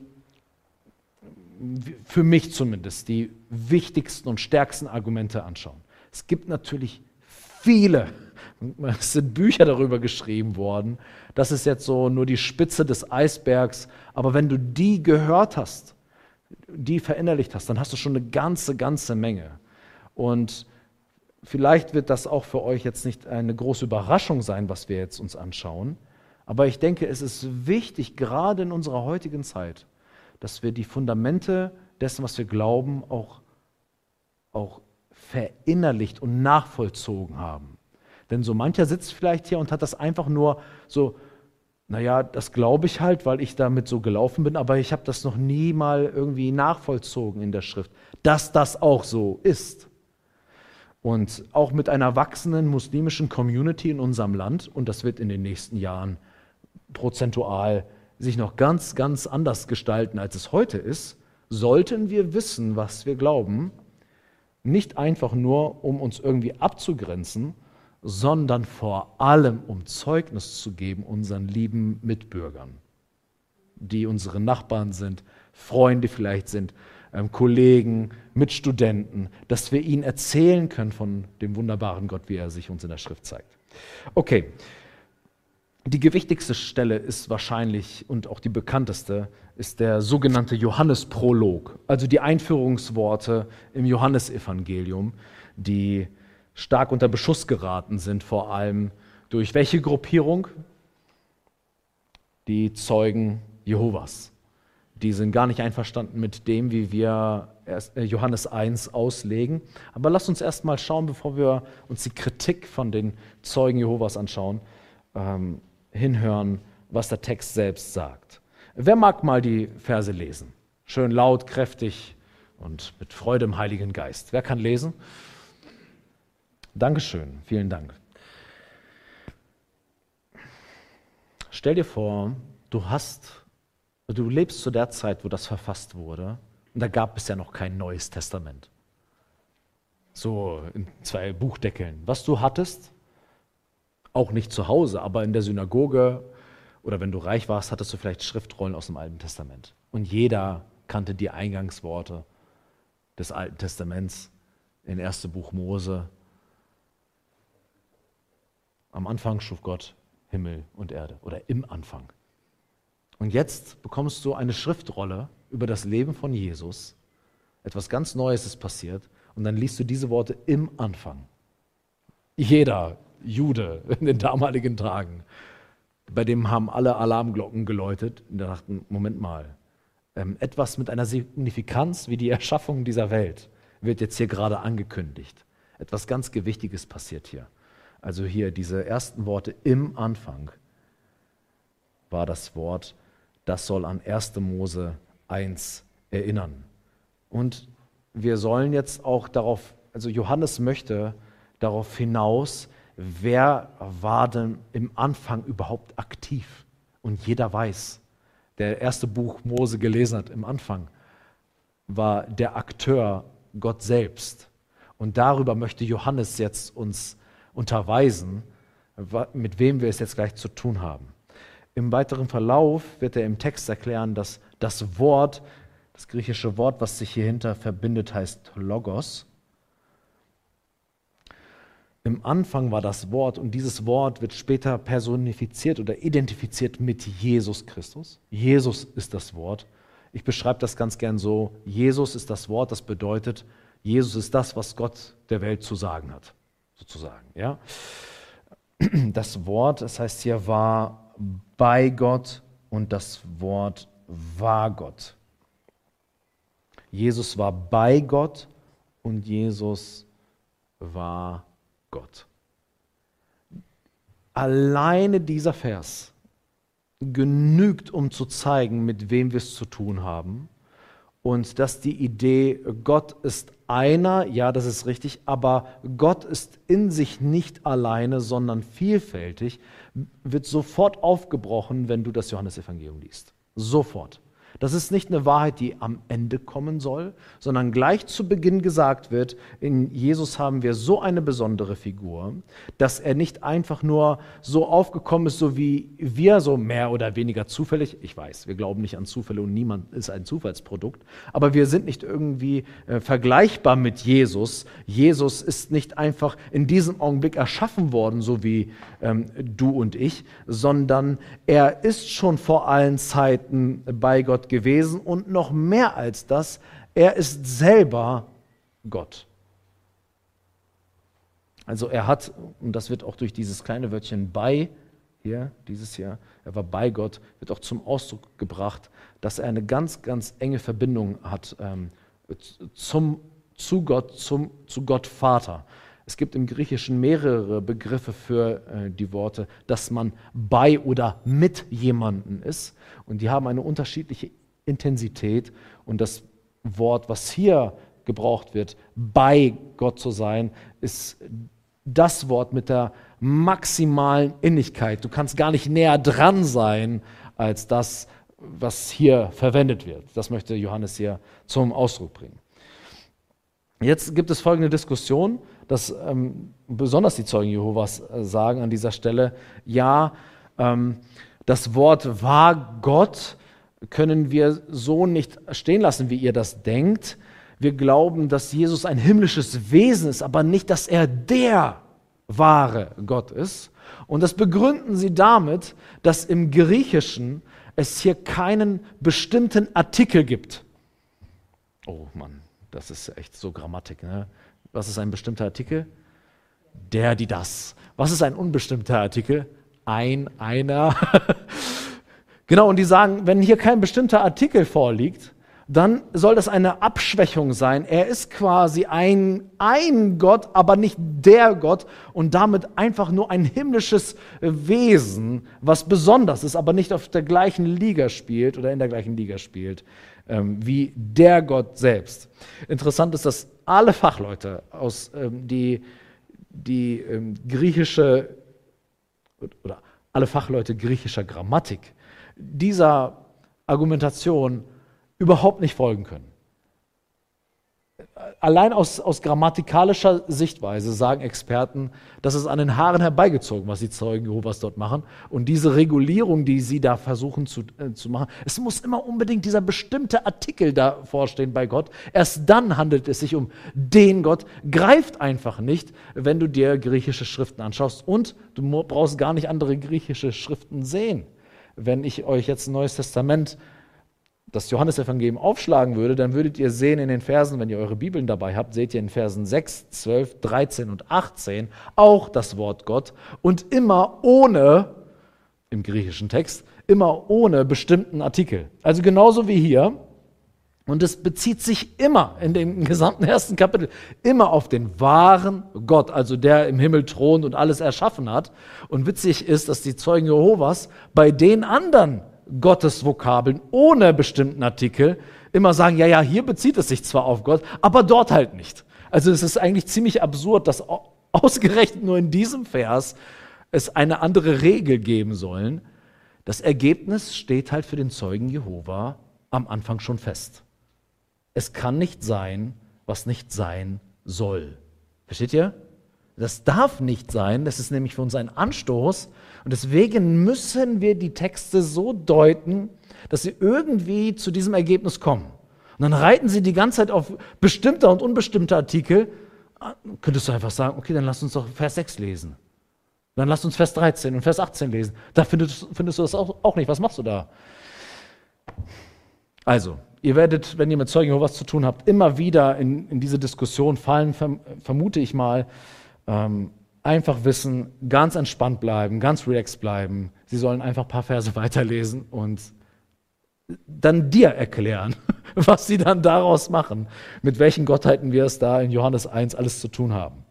für mich zumindest, die wichtigsten und stärksten Argumente anschauen. Es gibt natürlich viele Es sind Bücher darüber geschrieben worden. Das ist jetzt so nur die Spitze des Eisbergs. Aber wenn du die gehört hast, die verinnerlicht hast, dann hast du schon eine ganze, ganze Menge. Und vielleicht wird das auch für euch jetzt nicht eine große Überraschung sein, was wir jetzt uns anschauen. Aber ich denke, es ist wichtig, gerade in unserer heutigen Zeit, dass wir die Fundamente dessen, was wir glauben, auch, auch verinnerlicht und nachvollzogen haben. Denn so mancher sitzt vielleicht hier und hat das einfach nur so, naja, das glaube ich halt, weil ich damit so gelaufen bin, aber ich habe das noch nie mal irgendwie nachvollzogen in der Schrift, dass das auch so ist. Und auch mit einer wachsenden muslimischen Community in unserem Land, und das wird in den nächsten Jahren prozentual sich noch ganz, ganz anders gestalten, als es heute ist, sollten wir wissen, was wir glauben, nicht einfach nur, um uns irgendwie abzugrenzen, sondern vor allem, um Zeugnis zu geben unseren lieben Mitbürgern, die unsere Nachbarn sind, Freunde vielleicht sind, ähm, Kollegen, Mitstudenten, dass wir ihnen erzählen können von dem wunderbaren Gott, wie er sich uns in der Schrift zeigt. Okay, die gewichtigste Stelle ist wahrscheinlich und auch die bekannteste ist der sogenannte Johannesprolog, also die Einführungsworte im Johannesevangelium, die stark unter Beschuss geraten sind, vor allem durch welche Gruppierung? Die Zeugen Jehovas. Die sind gar nicht einverstanden mit dem, wie wir Johannes eins auslegen. Aber lasst uns erst mal schauen, bevor wir uns die Kritik von den Zeugen Jehovas anschauen, ähm, hinhören, was der Text selbst sagt. Wer mag mal die Verse lesen? Schön laut, kräftig und mit Freude im Heiligen Geist. Wer kann lesen? Dankeschön, vielen Dank. Stell dir vor, du hast, du lebst zu der Zeit, wo das verfasst wurde, und da gab es ja noch kein Neues Testament. So in zwei Buchdeckeln. Was du hattest, auch nicht zu Hause, aber in der Synagoge oder wenn du reich warst, hattest du vielleicht Schriftrollen aus dem Alten Testament. Und jeder kannte die Eingangsworte des Alten Testaments in erste Buch Mose. Am Anfang schuf Gott Himmel und Erde oder im Anfang. Und jetzt bekommst du eine Schriftrolle über das Leben von Jesus. Etwas ganz Neues ist passiert und dann liest du diese Worte im Anfang. Jeder Jude in den damaligen Tagen, bei dem haben alle Alarmglocken geläutet und dachten, Moment mal, ähm, etwas mit einer Signifikanz wie die Erschaffung dieser Welt wird jetzt hier gerade angekündigt. Etwas ganz Gewichtiges passiert hier. Also hier diese ersten Worte im Anfang war das Wort, das soll an erste Mose eins erinnern. Und wir sollen jetzt auch darauf, also Johannes möchte darauf hinaus, wer war denn im Anfang überhaupt aktiv? Und jeder weiß, der erste Buch Mose gelesen hat, im Anfang war der Akteur Gott selbst. Und darüber möchte Johannes jetzt uns unterweisen, mit wem wir es jetzt gleich zu tun haben. Im weiteren Verlauf wird er im Text erklären, dass das Wort, das griechische Wort, was sich hierhinter verbindet, heißt Logos. Im Anfang war das Wort und dieses Wort wird später personifiziert oder identifiziert mit Jesus Christus. Jesus ist das Wort. Ich beschreibe das ganz gern so, Jesus ist das Wort, das bedeutet, Jesus ist das, was Gott der Welt zu sagen hat, sozusagen. Ja? Das Wort, das heißt hier, war bei Gott und das Wort war Gott. Jesus war bei Gott und Jesus war Gott. Alleine dieser Vers genügt, um zu zeigen, mit wem wir es zu tun haben und dass die Idee, Gott ist einer, ja, das ist richtig, aber Gott ist in sich nicht alleine, sondern vielfältig, wird sofort aufgebrochen, wenn du das Johannesevangelium liest. Sofort. Das ist nicht eine Wahrheit, die am Ende kommen soll, sondern gleich zu Beginn gesagt wird, in Jesus haben wir so eine besondere Figur, dass er nicht einfach nur so aufgekommen ist, so wie wir, so mehr oder weniger zufällig. Ich weiß, wir glauben nicht an Zufälle und niemand ist ein Zufallsprodukt, aber wir sind nicht irgendwie äh, vergleichbar mit Jesus. Jesus ist nicht einfach in diesem Augenblick erschaffen worden, so wie ähm, du und ich, sondern er ist schon vor allen Zeiten bei Gott gewesen und noch mehr als das, er ist selber Gott. Also er hat, und das wird auch durch dieses kleine Wörtchen bei, hier, dieses hier, er war bei Gott, wird auch zum Ausdruck gebracht, dass er eine ganz, ganz enge Verbindung hat ähm, zum, zu Gott, zum, zu Gott Vater. Es gibt im Griechischen mehrere Begriffe für äh, die Worte, dass man bei oder mit jemandem ist. Und die haben eine unterschiedliche Intensität. Und das Wort, was hier gebraucht wird, bei Gott zu sein, ist das Wort mit der maximalen Innigkeit. Du kannst gar nicht näher dran sein als das, was hier verwendet wird. Das möchte Johannes hier zum Ausdruck bringen. Jetzt gibt es folgende Diskussion, dass ähm, besonders die Zeugen Jehovas äh, sagen an dieser Stelle, ja, ähm, das Wort war Gott können wir so nicht stehen lassen, wie ihr das denkt. Wir glauben, dass Jesus ein himmlisches Wesen ist, aber nicht, dass er der wahre Gott ist. Und das begründen sie damit, dass im Griechischen es hier keinen bestimmten Artikel gibt. Oh Mann, das ist echt so Grammatik, ne? Was ist ein bestimmter Artikel? Der, die, das. Was ist ein unbestimmter Artikel? Ein, einer. Genau, und die sagen, wenn hier kein bestimmter Artikel vorliegt, dann soll das eine Abschwächung sein. Er ist quasi ein, ein Gott, aber nicht der Gott und damit einfach nur ein himmlisches Wesen, was besonders ist, aber nicht auf der gleichen Liga spielt oder in der gleichen Liga spielt ähm, wie der Gott selbst. Interessant ist, dass alle Fachleute, aus, ähm, die, die ähm, griechische oder alle Fachleute griechischer Grammatik dieser Argumentation überhaupt nicht folgen können. Allein aus, aus grammatikalischer Sichtweise sagen Experten, das ist an den Haaren herbeigezogen, was die Zeugen Jehovas dort machen. Und diese Regulierung, die sie da versuchen zu, äh, zu machen, es muss immer unbedingt dieser bestimmte Artikel davor stehen bei Gott. Erst dann handelt es sich um den Gott. Greift einfach nicht, wenn du dir griechische Schriften anschaust. Und du brauchst gar nicht andere griechische Schriften sehen. Wenn ich euch jetzt ein Neues Testament, das Johannesevangelium aufschlagen würde, dann würdet ihr sehen in den Versen, wenn ihr eure Bibeln dabei habt, seht ihr in Versen sechs, zwölf, dreizehn und achtzehn auch das Wort Gott und immer ohne, im griechischen Text, immer ohne bestimmten Artikel. Also genauso wie hier. Und es bezieht sich immer in dem gesamten ersten Kapitel immer auf den wahren Gott, also der im Himmel thront und alles erschaffen hat. Und witzig ist, dass die Zeugen Jehovas bei den anderen Gottesvokabeln ohne bestimmten Artikel immer sagen, ja, ja, hier bezieht es sich zwar auf Gott, aber dort halt nicht. Also es ist eigentlich ziemlich absurd, dass ausgerechnet nur in diesem Vers es eine andere Regel geben sollen. Das Ergebnis steht halt für den Zeugen Jehova am Anfang schon fest. Es kann nicht sein, was nicht sein soll. Versteht ihr? Das darf nicht sein, das ist nämlich für uns ein Anstoß und deswegen müssen wir die Texte so deuten, dass sie irgendwie zu diesem Ergebnis kommen. Und dann reiten sie die ganze Zeit auf bestimmter und unbestimmter Artikel. Könntest du einfach sagen, okay, dann lass uns doch Vers sechs lesen. Dann lass uns Vers dreizehn und Vers achtzehn lesen. Da findest, findest du das auch, auch nicht. Was machst du da? Also, ihr werdet, wenn ihr mit Zeugen Jehovas zu tun habt, immer wieder in, in diese Diskussion fallen, verm, vermute ich mal. Ähm, einfach wissen, ganz entspannt bleiben, ganz relaxed bleiben. Sie sollen einfach ein paar Verse weiterlesen und dann dir erklären, was sie dann daraus machen, mit welchen Gottheiten wir es da in Johannes eins alles zu tun haben.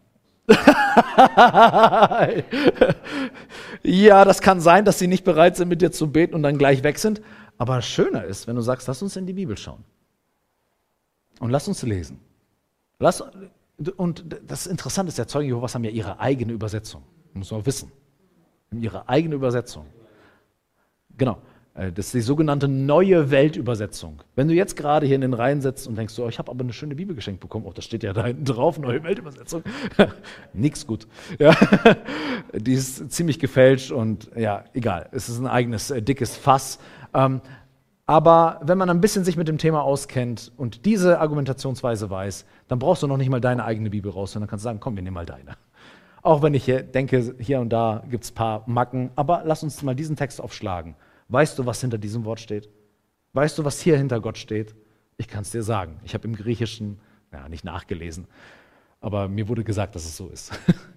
Ja, das kann sein, dass sie nicht bereit sind, mit dir zu beten und dann gleich weg sind. Aber schöner ist, wenn du sagst, lass uns in die Bibel schauen. Und lass uns lesen. Lass, und das Interessante ist, der Zeugen Jehovas haben ja ihre eigene Übersetzung. Muss man wissen. Ihre eigene Übersetzung. Genau. Das ist die sogenannte Neue Weltübersetzung. Wenn du jetzt gerade hier in den Reihen sitzt und denkst, oh, ich habe aber eine schöne Bibel geschenkt bekommen, oh, das steht ja da hinten drauf, Neue Weltübersetzung. Nix gut. Ja. Die ist ziemlich gefälscht und ja, egal. Es ist ein eigenes, äh, dickes Fass. Ähm, aber wenn man ein bisschen sich mit dem Thema auskennt und diese Argumentationsweise weiß, dann brauchst du noch nicht mal deine eigene Bibel raus, sondern kannst sagen, komm, wir nehmen mal deine. Auch wenn ich hier denke, hier und da gibt es ein paar Macken, aber lass uns mal diesen Text aufschlagen. Weißt du, was hinter diesem Wort steht? Weißt du, was hier hinter Gott steht? Ich kann es dir sagen. Ich habe im Griechischen, ja, nicht nachgelesen, aber mir wurde gesagt, dass es so ist.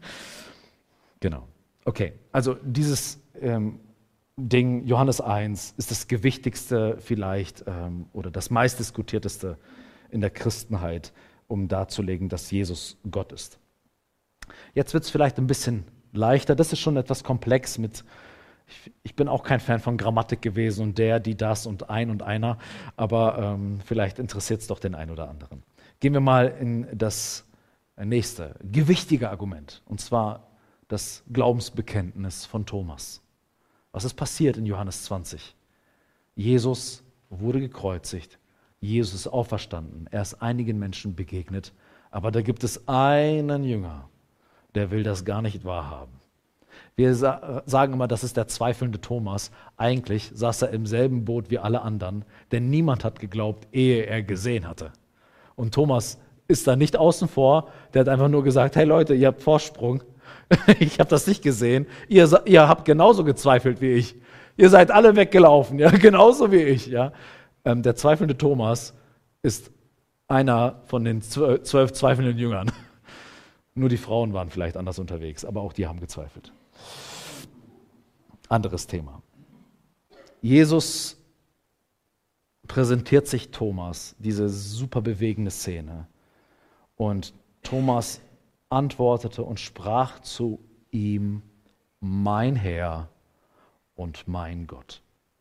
Genau. Okay, also dieses ähm, Ding, Johannes eins, ist das gewichtigste vielleicht ähm, oder das meistdiskutierteste in der Christenheit, um darzulegen, dass Jesus Gott ist. Jetzt wird es vielleicht ein bisschen leichter. Das ist schon etwas komplex mit, ich, ich bin auch kein Fan von Grammatik gewesen und der, die, das und ein und einer, aber ähm, vielleicht interessiert es doch den einen oder anderen. Gehen wir mal in das nächste, gewichtige Argument, und zwar das Glaubensbekenntnis von Thomas. Was ist passiert in Johannes zwanzig? Jesus wurde gekreuzigt, Jesus ist auferstanden, er ist einigen Menschen begegnet, aber da gibt es einen Jünger, der will das gar nicht wahrhaben. Wir sa- sagen immer, das ist der zweifelnde Thomas. Eigentlich saß er im selben Boot wie alle anderen, denn niemand hat geglaubt, ehe er gesehen hatte. Und Thomas ist da nicht außen vor, der hat einfach nur gesagt, hey Leute, ihr habt Vorsprung, ich habe das nicht gesehen, ihr, ihr habt genauso gezweifelt wie ich. Ihr seid alle weggelaufen, ja, genauso wie ich. Ja. Ähm, der zweifelnde Thomas ist einer von den zwölf, zwölf zweifelnden Jüngern. Nur die Frauen waren vielleicht anders unterwegs, aber auch die haben gezweifelt. Anderes Thema. Jesus präsentiert sich Thomas, diese super bewegende Szene. Und Thomas antwortete und sprach zu ihm, mein Herr und mein Gott.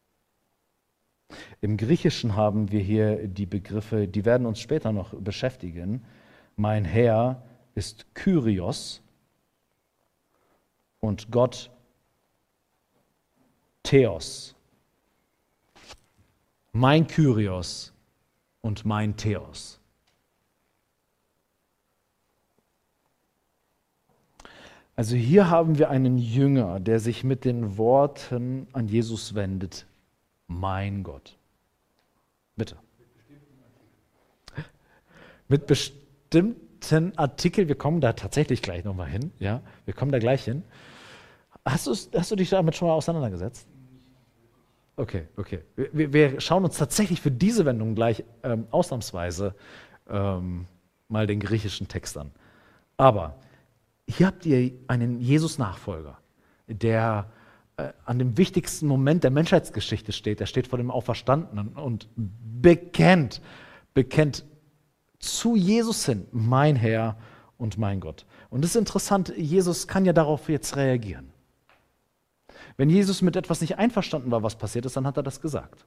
Im Griechischen haben wir hier die Begriffe, die werden uns später noch beschäftigen. Mein Herr ist Kyrios und Gott Theos. Mein Kyrios und mein Theos. Also hier haben wir einen Jünger, der sich mit den Worten an Jesus wendet, mein Gott. Bitte. Mit bestimmten Artikel, wir kommen da tatsächlich gleich nochmal hin, ja, wir kommen da gleich hin. Hast du, hast du dich damit schon mal auseinandergesetzt? Okay, okay. Wir, wir schauen uns tatsächlich für diese Wendung gleich ähm, ausnahmsweise ähm, mal den griechischen Text an. Aber hier habt ihr einen Jesus-Nachfolger, der äh, an dem wichtigsten Moment der Menschheitsgeschichte steht. Er steht vor dem Auferstandenen und bekennt, bekennt zu Jesus hin, mein Herr und mein Gott. Und das ist interessant, Jesus kann ja darauf jetzt reagieren. Wenn Jesus mit etwas nicht einverstanden war, was passiert ist, dann hat er das gesagt.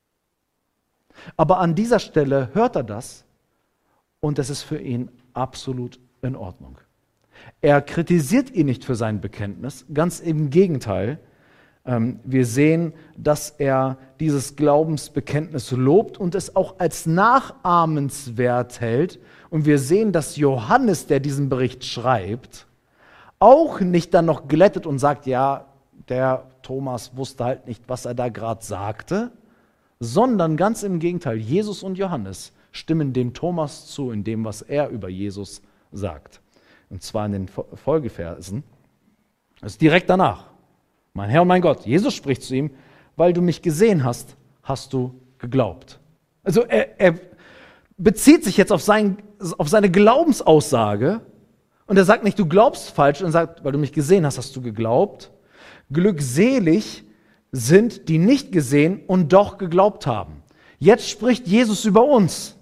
Aber an dieser Stelle hört er das und es ist für ihn absolut in Ordnung. Er kritisiert ihn nicht für sein Bekenntnis, ganz im Gegenteil. Ähm, wir sehen, dass er dieses Glaubensbekenntnis lobt und es auch als nachahmenswert hält. Und wir sehen, dass Johannes, der diesen Bericht schreibt, auch nicht dann noch glättet und sagt, ja, der Thomas wusste halt nicht, was er da gerade sagte, sondern ganz im Gegenteil, Jesus und Johannes stimmen dem Thomas zu, in dem, was er über Jesus sagt. Und zwar in den Folgeversen. Das ist direkt danach. Mein Herr und mein Gott, Jesus spricht zu ihm, weil du mich gesehen hast, hast du geglaubt. Also er, er bezieht sich jetzt auf, sein, auf seine Glaubensaussage und er sagt nicht, du glaubst falsch, und sagt, weil du mich gesehen hast, hast du geglaubt. Glückselig sind, die nicht gesehen und doch geglaubt haben. Jetzt spricht Jesus über uns.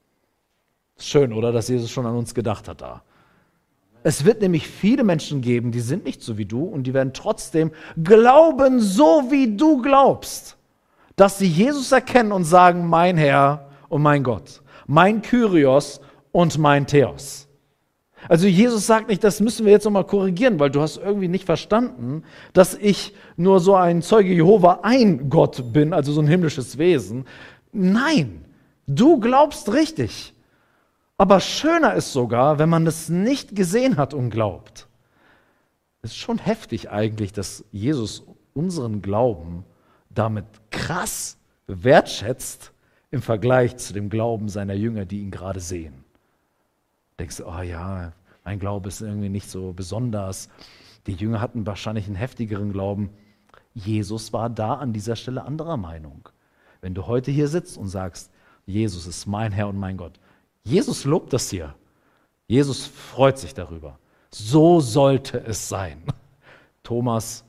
Schön, oder, dass Jesus schon an uns gedacht hat da. Es wird nämlich viele Menschen geben, die sind nicht so wie du und die werden trotzdem glauben, so wie du glaubst, dass sie Jesus erkennen und sagen, mein Herr und mein Gott, mein Kyrios und mein Theos. Also Jesus sagt nicht, das müssen wir jetzt nochmal korrigieren, weil du hast irgendwie nicht verstanden, dass ich nur so ein Zeuge Jehova, ein Gott bin, also so ein himmlisches Wesen. Nein, du glaubst richtig. Aber schöner ist sogar, wenn man es nicht gesehen hat und glaubt. Es ist schon heftig eigentlich, dass Jesus unseren Glauben damit krass wertschätzt im Vergleich zu dem Glauben seiner Jünger, die ihn gerade sehen. Denkst du, oh ja, mein Glaube ist irgendwie nicht so besonders. Die Jünger hatten wahrscheinlich einen heftigeren Glauben. Jesus war da an dieser Stelle anderer Meinung. Wenn du heute hier sitzt und sagst, Jesus ist mein Herr und mein Gott, Jesus lobt das hier. Jesus freut sich darüber. So sollte es sein. Thomas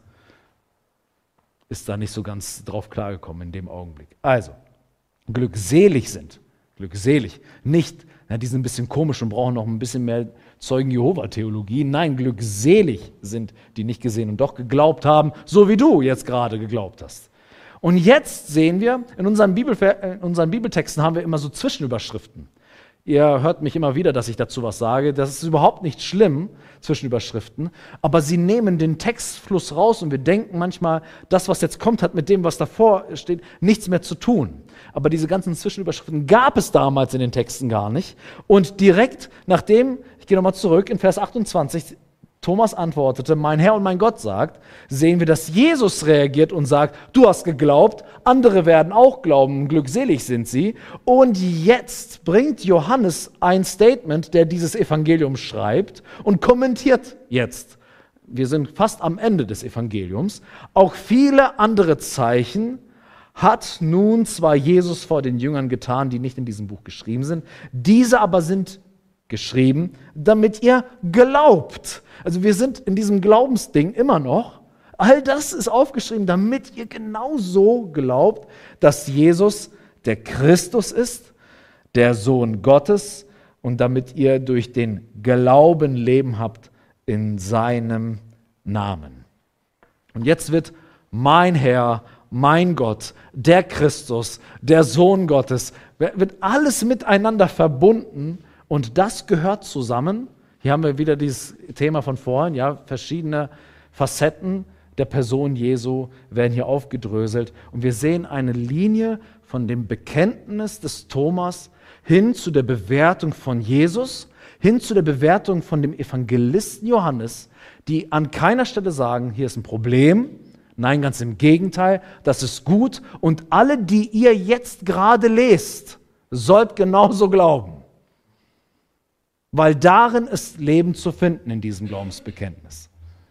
ist da nicht so ganz drauf klargekommen in dem Augenblick. Also, glückselig sind, glückselig, nicht, na, die sind ein bisschen komisch und brauchen noch ein bisschen mehr Zeugen-Jehova-Theologie. Nein, glückselig sind, die nicht gesehen und doch geglaubt haben, so wie du jetzt gerade geglaubt hast. Und jetzt sehen wir, in unseren, Bibelver- in unseren Bibeltexten haben wir immer so Zwischenüberschriften. Ihr hört mich immer wieder, dass ich dazu was sage. Das ist überhaupt nicht schlimm, Zwischenüberschriften, aber sie nehmen den Textfluss raus und wir denken manchmal, das, was jetzt kommt, hat mit dem, was davor steht, nichts mehr zu tun. Aber diese ganzen Zwischenüberschriften gab es damals in den Texten gar nicht. Und direkt nachdem, ich gehe nochmal zurück, in Vers achtundzwanzig, Thomas antwortete, mein Herr und mein Gott sagt, sehen wir, dass Jesus reagiert und sagt, du hast geglaubt, andere werden auch glauben, glückselig sind sie. Und jetzt bringt Johannes ein Statement, der dieses Evangelium schreibt und kommentiert jetzt. Wir sind fast am Ende des Evangeliums. Auch viele andere Zeichen hat nun zwar Jesus vor den Jüngern getan, die nicht in diesem Buch geschrieben sind, diese aber sind geschrieben, damit ihr glaubt. Also wir sind in diesem Glaubensding immer noch. All das ist aufgeschrieben, damit ihr genauso glaubt, dass Jesus der Christus ist, der Sohn Gottes, und damit ihr durch den Glauben Leben habt in seinem Namen. Und jetzt wird mein Herr, mein Gott, der Christus, der Sohn Gottes, wird alles miteinander verbunden. Und das gehört zusammen. Hier haben wir wieder dieses Thema von vorhin, ja, verschiedene Facetten der Person Jesu werden hier aufgedröselt. Und wir sehen eine Linie von dem Bekenntnis des Thomas hin zu der Bewertung von Jesus, hin zu der Bewertung von dem Evangelisten Johannes, die an keiner Stelle sagen, hier ist ein Problem. Nein, ganz im Gegenteil, das ist gut. Und alle, die ihr jetzt gerade lest, sollt genauso glauben. Weil darin ist Leben zu finden in diesem Glaubensbekenntnis.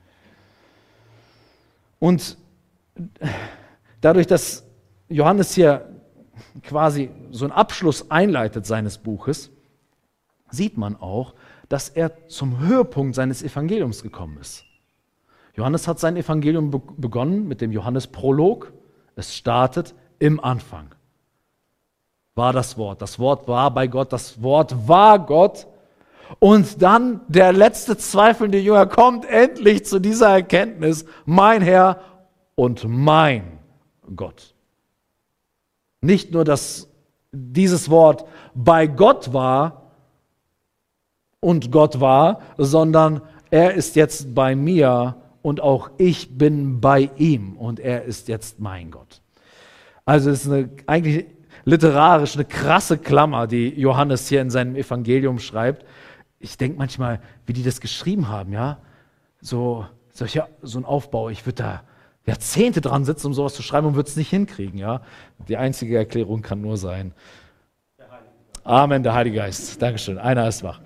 Und dadurch, dass Johannes hier quasi so einen Abschluss einleitet seines Buches, sieht man auch, dass er zum Höhepunkt seines Evangeliums gekommen ist. Johannes hat sein Evangelium be- begonnen mit dem Johannes-Prolog. Es startet im Anfang. War das Wort. Das Wort war bei Gott. Das Wort war Gott. Und dann der letzte zweifelnde Jünger kommt endlich zu dieser Erkenntnis, mein Herr und mein Gott. Nicht nur, dass dieses Wort bei Gott war und Gott war, sondern er ist jetzt bei mir und auch ich bin bei ihm und er ist jetzt mein Gott. Also es ist eine, eigentlich literarisch eine krasse Klammer, die Johannes hier in seinem Evangelium schreibt. Ich denke manchmal, wie die das geschrieben haben, ja, so, solcher, so ein Aufbau, ich würde da Jahrzehnte dran sitzen, um sowas zu schreiben und würde es nicht hinkriegen, ja. Die einzige Erklärung kann nur sein, der Amen, der Heilige Geist. Dankeschön, einer ist wach.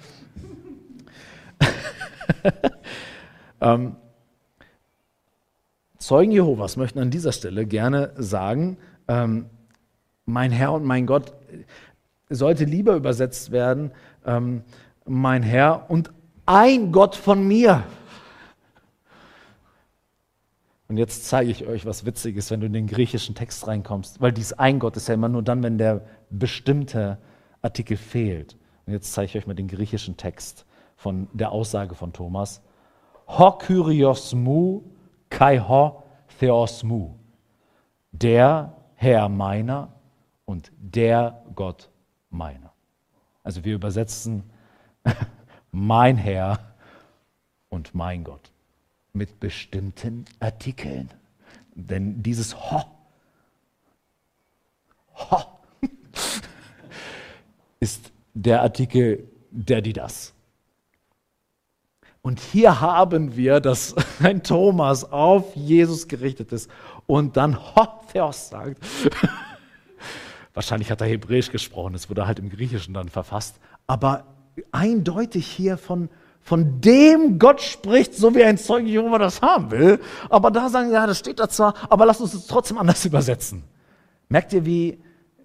ähm, Zeugen Jehovas möchten an dieser Stelle gerne sagen, ähm, mein Herr und mein Gott sollte lieber übersetzt werden, ähm, mein Herr und ein Gott von mir. Und jetzt zeige ich euch was Witziges, wenn du in den griechischen Text reinkommst, weil dies ein Gott ist ja immer nur dann, wenn der bestimmte Artikel fehlt. Und jetzt zeige ich euch mal den griechischen Text von der Aussage von Thomas. Ho Kyrios mu kai ho Theos mu. Der Herr meiner und der Gott meiner. Also wir übersetzen mein Herr und mein Gott. Mit bestimmten Artikeln. Denn dieses Ho, Ho ist der Artikel der, die, das. Und hier haben wir, dass ein Thomas auf Jesus gerichtet ist und dann Ho Theos sagt. Wahrscheinlich hat er Hebräisch gesprochen, es wurde halt im Griechischen dann verfasst. Aber eindeutig hier von, von dem Gott spricht, so wie ein Zeuge Jehova das haben will. Aber da sagen, ja, das steht da zwar, aber lass uns es trotzdem anders übersetzen. Merkt ihr, wie...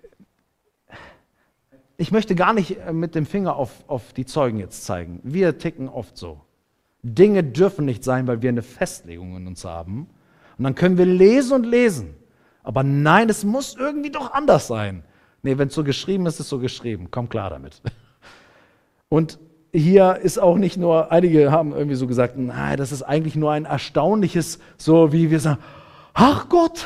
Ich möchte gar nicht mit dem Finger auf, auf die Zeugen jetzt zeigen. Wir ticken oft so. Dinge dürfen nicht sein, weil wir eine Festlegung in uns haben. Und dann können wir lesen und lesen. Aber nein, es muss irgendwie doch anders sein. Nee, wenn es so geschrieben ist, ist es so geschrieben. Komm klar damit. Und hier ist auch nicht nur, einige haben irgendwie so gesagt, nein, das ist eigentlich nur ein erstaunliches, so wie wir sagen, ach Gott.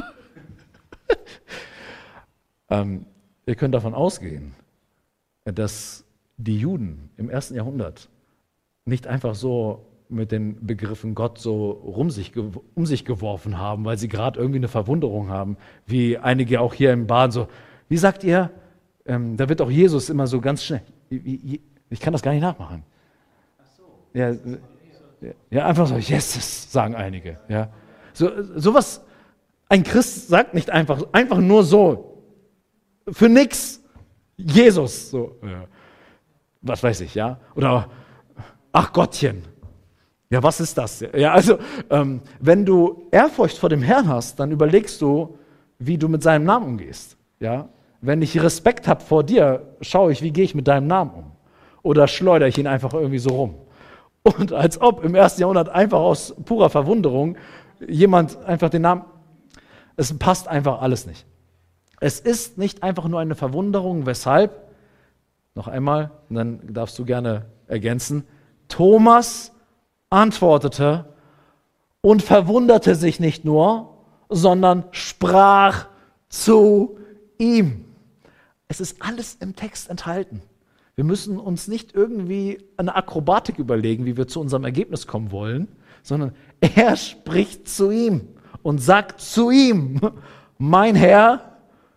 ähm, ihr könnt davon ausgehen, dass die Juden im ersten Jahrhundert nicht einfach so mit den Begriffen Gott so rum sich, um sich geworfen haben, weil sie gerade irgendwie eine Verwunderung haben, wie einige auch hier im Bad so, wie sagt ihr, ähm, da wird auch Jesus immer so ganz schnell, ich kann das gar nicht nachmachen. Ach so. Ja, ja, einfach so, Jesus, sagen einige. Ja. So, sowas, ein Christ sagt nicht einfach, einfach nur so, für nix, Jesus, so, ja. Was weiß ich, ja, oder ach Gottchen. Ja, was ist das? Ja, also, ähm, wenn du Ehrfurcht vor dem Herrn hast, dann überlegst du, wie du mit seinem Namen umgehst. Ja? Wenn ich Respekt habe vor dir, schaue ich, wie gehe ich mit deinem Namen um? Oder schleudere ich ihn einfach irgendwie so rum? Und als ob im ersten Jahrhundert einfach aus purer Verwunderung jemand einfach den Namen, es passt einfach alles nicht. Es ist nicht einfach nur eine Verwunderung, weshalb, noch einmal, und dann darfst du gerne ergänzen, Thomas antwortete und verwunderte sich nicht nur, sondern sprach zu ihm. Es ist alles im Text enthalten. Wir müssen uns nicht irgendwie eine Akrobatik überlegen, wie wir zu unserem Ergebnis kommen wollen, sondern er spricht zu ihm und sagt zu ihm, mein Herr,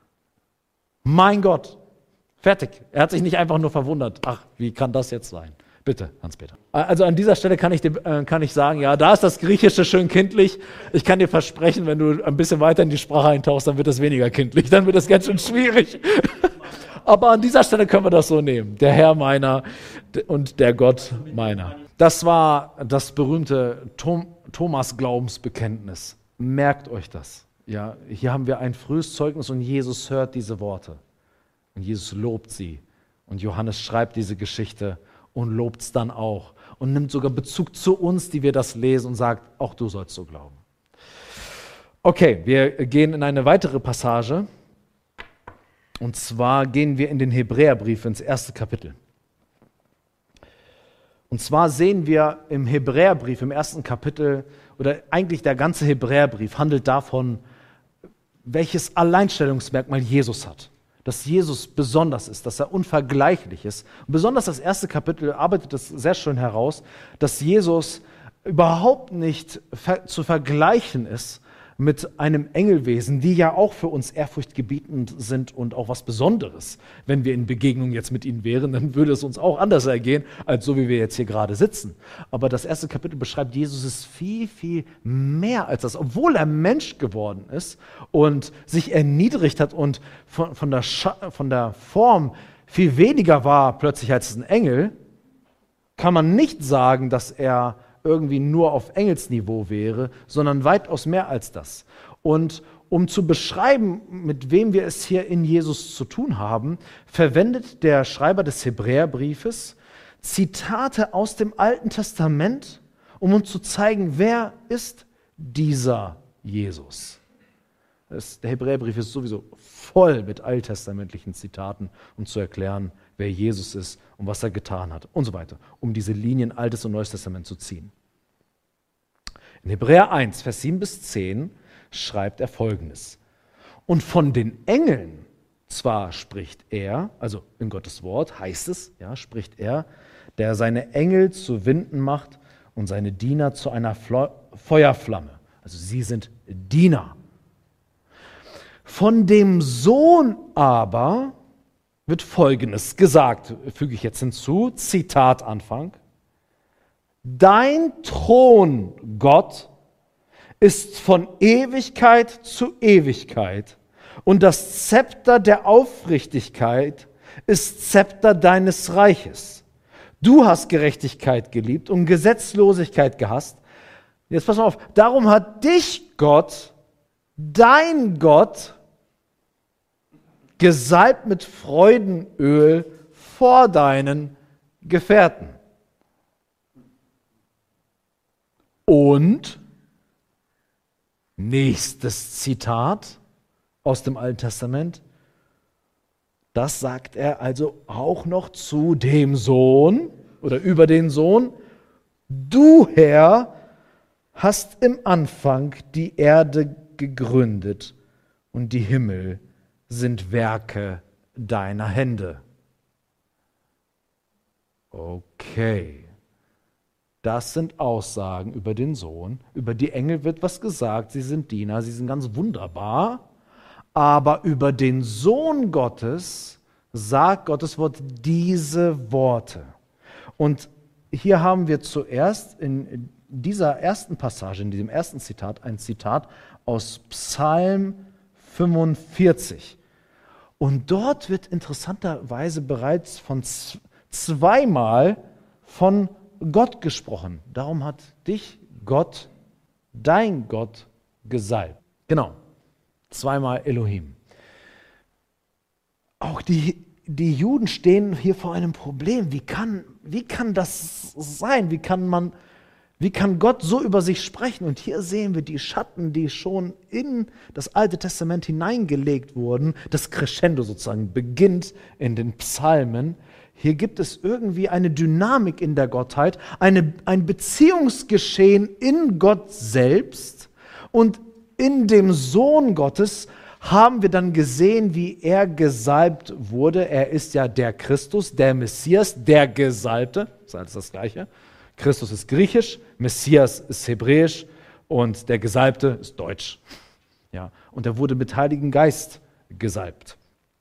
mein Gott. Fertig. Er hat sich nicht einfach nur verwundert. Ach, wie kann das jetzt sein? Bitte, Hans-Peter. Also an dieser Stelle kann ich, dir, äh, kann ich sagen, ja, da ist das Griechische schön kindlich. Ich kann dir versprechen, wenn du ein bisschen weiter in die Sprache eintauchst, dann wird es weniger kindlich. Dann wird es ganz schön schwierig. Aber an dieser Stelle können wir das so nehmen. Der Herr meiner und der Gott meiner. Das war das berühmte Tom- Thomas-Glaubensbekenntnis. Merkt euch das. Ja, hier haben wir ein frühes Zeugnis und Jesus hört diese Worte. Und Jesus lobt sie. Und Johannes schreibt diese Geschichte und lobt es dann auch. Und nimmt sogar Bezug zu uns, die wir das lesen und sagt, auch du sollst so glauben. Okay, wir gehen in eine weitere Passage. Und zwar gehen wir in den Hebräerbrief, ins erste Kapitel. Und zwar sehen wir im Hebräerbrief, im ersten Kapitel, oder eigentlich der ganze Hebräerbrief handelt davon, welches Alleinstellungsmerkmal Jesus hat. Dass Jesus besonders ist, dass er unvergleichlich ist. Und besonders das erste Kapitel arbeitet das sehr schön heraus, dass Jesus überhaupt nicht ver- zu vergleichen ist mit einem Engelwesen, die ja auch für uns ehrfurchtgebietend sind und auch was Besonderes. Wenn wir in Begegnung jetzt mit ihnen wären, dann würde es uns auch anders ergehen, als so wie wir jetzt hier gerade sitzen. Aber das erste Kapitel beschreibt, Jesus ist viel, viel mehr als das, obwohl er Mensch geworden ist und sich erniedrigt hat und von, von, der, Scha- von der Form viel weniger war plötzlich als ein Engel, kann man nicht sagen, dass er irgendwie nur auf Engelsniveau wäre, sondern weitaus mehr als das. Und um zu beschreiben, mit wem wir es hier in Jesus zu tun haben, verwendet der Schreiber des Hebräerbriefes Zitate aus dem Alten Testament, um uns zu zeigen, wer ist dieser Jesus. Das, der Hebräerbrief ist sowieso voll mit alttestamentlichen Zitaten, um zu erklären, wer Jesus ist und was er getan hat und so weiter, um diese Linien Altes und Neues Testament zu ziehen. In Hebräer eins, Vers sieben bis zehn schreibt er Folgendes. Und von den Engeln Zwar spricht er, also in Gottes Wort heißt es, ja, spricht er, der seine Engel zu Winden macht und seine Diener zu einer Flo- Feuerflamme. Also sie sind Diener. Von dem Sohn aber wird Folgendes gesagt, füge ich jetzt hinzu, Zitat Anfang. Dein Thron, Gott, ist von Ewigkeit zu Ewigkeit und das Zepter der Aufrichtigkeit ist Zepter deines Reiches. Du hast Gerechtigkeit geliebt und Gesetzlosigkeit gehasst. Jetzt pass mal auf, darum hat dich Gott, dein Gott, gesalbt mit Freudenöl vor deinen Gefährten. Und nächstes Zitat aus dem Alten Testament, das sagt er also auch noch zu dem Sohn oder über den Sohn. Du, Herr, hast im Anfang die Erde gegründet und die Himmel sind Werke deiner Hände. Okay. Das sind Aussagen über den Sohn. Über die Engel wird was gesagt. Sie sind Diener, sie sind ganz wunderbar. Aber über den Sohn Gottes sagt Gottes Wort diese Worte. Und hier haben wir zuerst in dieser ersten Passage, in diesem ersten Zitat, ein Zitat aus Psalm fünfundvierzig. Und dort wird interessanterweise bereits von z- zweimal von Gott gesprochen. Darum hat dich Gott, dein Gott, gesalbt. Genau, zweimal Elohim. Auch die, die Juden stehen hier vor einem Problem. Wie kann, wie kann das sein? Wie kann man, wie kann Gott so über sich sprechen? Und hier sehen wir die Schatten, die schon in das Alte Testament hineingelegt wurden. Das Crescendo sozusagen beginnt in den Psalmen. Hier gibt es irgendwie eine Dynamik in der Gottheit, eine, ein Beziehungsgeschehen in Gott selbst. Und in dem Sohn Gottes haben wir dann gesehen, wie er gesalbt wurde. Er ist ja der Christus, der Messias, der Gesalbte. Das ist alles das Gleiche. Christus ist griechisch, Messias ist hebräisch und der Gesalbte ist deutsch. Ja, und er wurde mit Heiligen Geist gesalbt.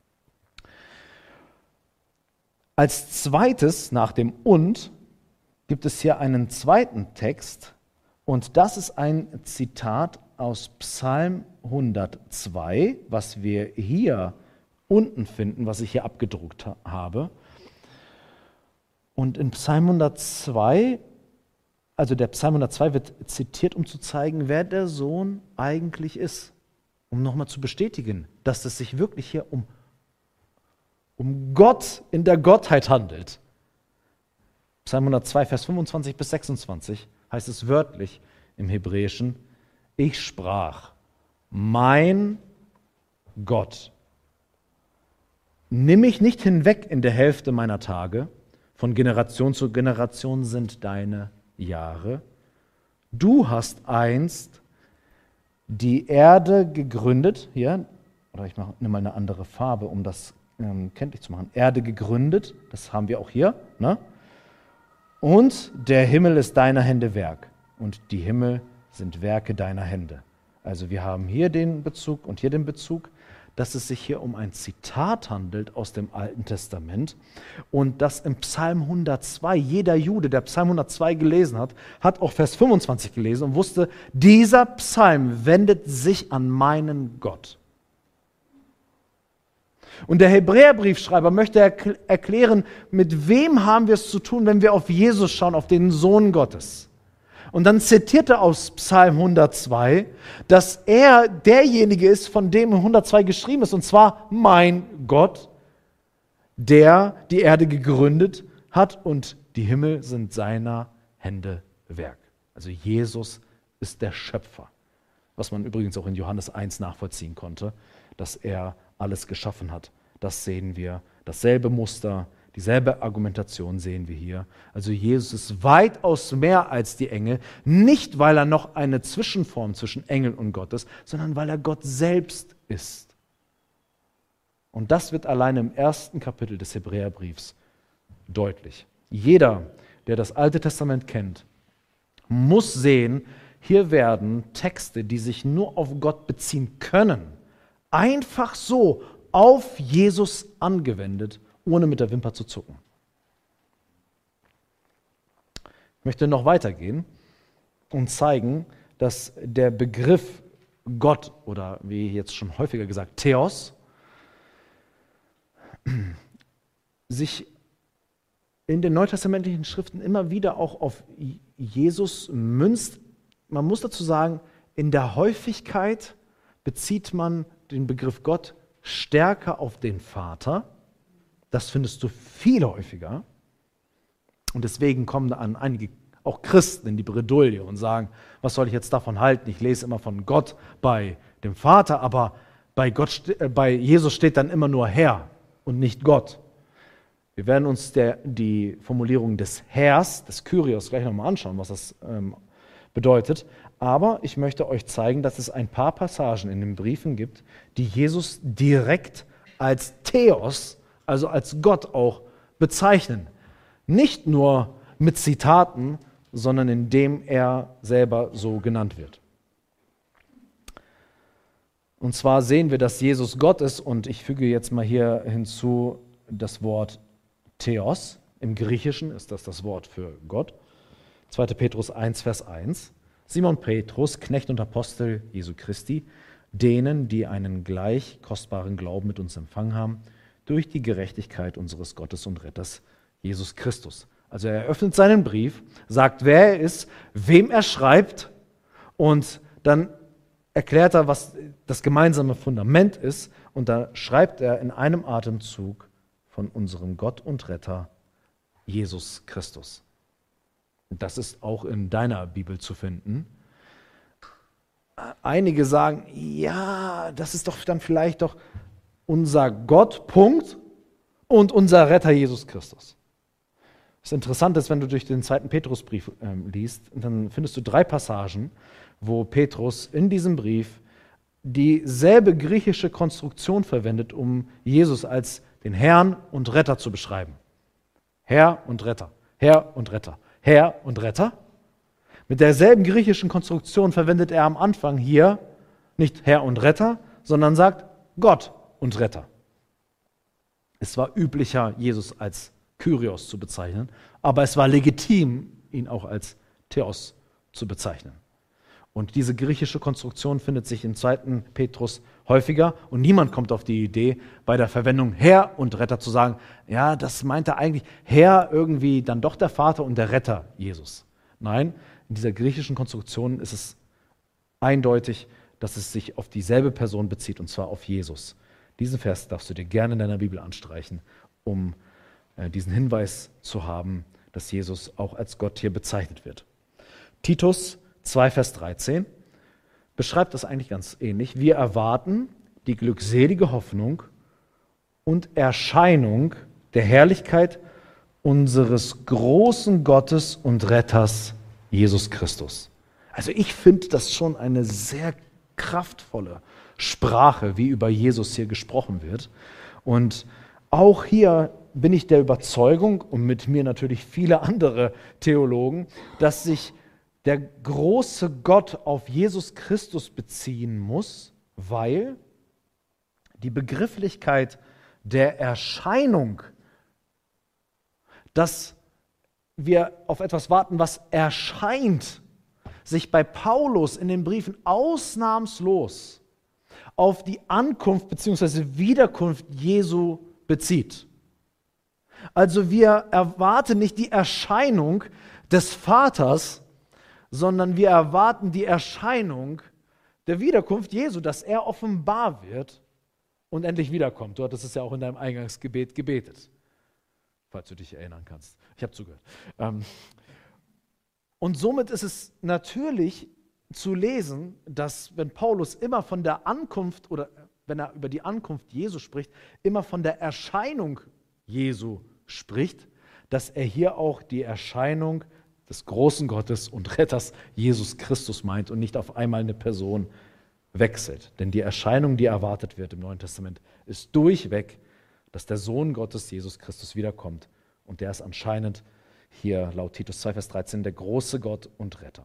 Als zweites, nach dem Und, gibt es hier einen zweiten Text und das ist ein Zitat aus Psalm hundertzwei, was wir hier unten finden, was ich hier abgedruckt ha- habe. Und in Psalm hundertzwei, also der Psalm hundertzwei wird zitiert, um zu zeigen, wer der Sohn eigentlich ist. Um nochmal zu bestätigen, dass es sich wirklich hier um um Gott in der Gottheit handelt. Psalm hundertzwei, Vers fünfundzwanzig bis sechsundzwanzig heißt es wörtlich im Hebräischen, ich sprach, mein Gott, nimm mich nicht hinweg in der Hälfte meiner Tage, von Generation zu Generation sind deine Jahre. Du hast einst die Erde gegründet, hier, oder ich mache mal eine andere Farbe, um das ähm, kenntlich zu machen. Erde gegründet, das haben wir auch hier, ne? Und der Himmel ist deiner Hände Werk und die Himmel sind Werke deiner Hände. Also wir haben hier den Bezug und hier den Bezug, dass es sich hier um ein Zitat handelt aus dem Alten Testament und dass im Psalm hundertzwei, jeder Jude, der Psalm hundertzwei gelesen hat, hat auch Vers fünfundzwanzig gelesen und wusste, dieser Psalm wendet sich an meinen Gott. Und der Hebräerbriefschreiber möchte erkl- erklären, mit wem haben wir es zu tun, wenn wir auf Jesus schauen, auf den Sohn Gottes. Und dann zitiert er aus Psalm hundertzwei, dass er derjenige ist, von dem hundertzwei geschrieben ist, und zwar mein Gott, der die Erde gegründet hat und die Himmel sind seiner Hände Werk. Also Jesus ist der Schöpfer, was man übrigens auch in Johannes eins nachvollziehen konnte, dass er alles geschaffen hat. Das sehen wir, dasselbe Muster, dieselbe Argumentation sehen wir hier. Also Jesus ist weitaus mehr als die Engel, nicht weil er noch eine Zwischenform zwischen Engel und Gott ist, sondern weil er Gott selbst ist. Und das wird alleine im ersten Kapitel des Hebräerbriefs deutlich. Jeder, der das Alte Testament kennt, muss sehen, hier werden Texte, die sich nur auf Gott beziehen können, einfach so auf Jesus angewendet, ohne mit der Wimper zu zucken. Ich möchte noch weitergehen und zeigen, dass der Begriff Gott oder wie jetzt schon häufiger gesagt Theos sich in den neutestamentlichen Schriften immer wieder auch auf Jesus münzt. Man muss dazu sagen, in der Häufigkeit bezieht man den Begriff Gott stärker auf den Vater. Das findest du viel häufiger. Und deswegen kommen dann einige, auch Christen, in die Bredouille und sagen, was soll ich jetzt davon halten? Ich lese immer von Gott bei dem Vater, aber bei, Gott, äh, bei Jesus steht dann immer nur Herr und nicht Gott. Wir werden uns der, die Formulierung des Herrs, des Kyrios, gleich nochmal anschauen, was das ähm, bedeutet. Aber ich möchte euch zeigen, dass es ein paar Passagen in den Briefen gibt, die Jesus direkt als Theos, also als Gott auch bezeichnen. Nicht nur mit Zitaten, sondern indem er selber so genannt wird. Und zwar sehen wir, dass Jesus Gott ist, und ich füge jetzt mal hier hinzu das Wort Theos. Im Griechischen ist das das Wort für Gott. zweiter Petrus eins, Vers eins. Simon Petrus, Knecht und Apostel Jesu Christi, denen, die einen gleich kostbaren Glauben mit uns empfangen haben, durch die Gerechtigkeit unseres Gottes und Retters Jesus Christus. Also er eröffnet seinen Brief, sagt, wer er ist, wem er schreibt, und dann erklärt er, was das gemeinsame Fundament ist, und da schreibt er in einem Atemzug von unserem Gott und Retter Jesus Christus. Das ist auch in deiner Bibel zu finden. Einige sagen, ja, das ist doch dann vielleicht doch unser Gott, Punkt, und unser Retter Jesus Christus. Das Interessante ist, wenn du durch den zweiten Petrusbrief äh, liest, dann findest du drei Passagen, wo Petrus in diesem Brief dieselbe griechische Konstruktion verwendet, um Jesus als den Herrn und Retter zu beschreiben. Herr und Retter, Herr und Retter, Herr und Retter. Mit derselben griechischen Konstruktion verwendet er am Anfang hier nicht Herr und Retter, sondern sagt Gott und Retter. Es war üblicher, Jesus als Kyrios zu bezeichnen, aber es war legitim, ihn auch als Theos zu bezeichnen. Und diese griechische Konstruktion findet sich im zweiten Petrus häufiger, und niemand kommt auf die Idee, bei der Verwendung Herr und Retter zu sagen, ja, das meint er eigentlich Herr irgendwie dann doch der Vater und der Retter Jesus. Nein, in dieser griechischen Konstruktion ist es eindeutig, dass es sich auf dieselbe Person bezieht, und zwar auf Jesus. Diesen Vers darfst du dir gerne in deiner Bibel anstreichen, um äh, diesen Hinweis zu haben, dass Jesus auch als Gott hier bezeichnet wird. Titus zwei, Vers dreizehn beschreibt das eigentlich ganz ähnlich. Wir erwarten die glückselige Hoffnung und Erscheinung der Herrlichkeit unseres großen Gottes und Retters Jesus Christus. Also ich finde das schon eine sehr kraftvolle Sprache, wie über Jesus hier gesprochen wird. Und auch hier bin ich der Überzeugung, und mit mir natürlich viele andere Theologen, dass sich der große Gott auf Jesus Christus beziehen muss, weil die Begrifflichkeit der Erscheinung, dass wir auf etwas warten, was erscheint, sich bei Paulus in den Briefen ausnahmslos auf die Ankunft bzw. Wiederkunft Jesu bezieht. Also wir erwarten nicht die Erscheinung des Vaters, sondern wir erwarten die Erscheinung der Wiederkunft Jesu, dass er offenbar wird und endlich wiederkommt. Du hattest es ja auch in deinem Eingangsgebet gebetet, falls du dich erinnern kannst. Ich habe zugehört. Und somit ist es natürlich zu lesen, dass wenn Paulus immer von der Ankunft oder wenn er über die Ankunft Jesu spricht, immer von der Erscheinung Jesu spricht, dass er hier auch die Erscheinung des großen Gottes und Retters Jesus Christus meint und nicht auf einmal eine Person wechselt. Denn die Erscheinung, die erwartet wird im Neuen Testament, ist durchweg, dass der Sohn Gottes, Jesus Christus, wiederkommt. Und der ist anscheinend hier laut Titus zwei, Vers dreizehn der große Gott und Retter.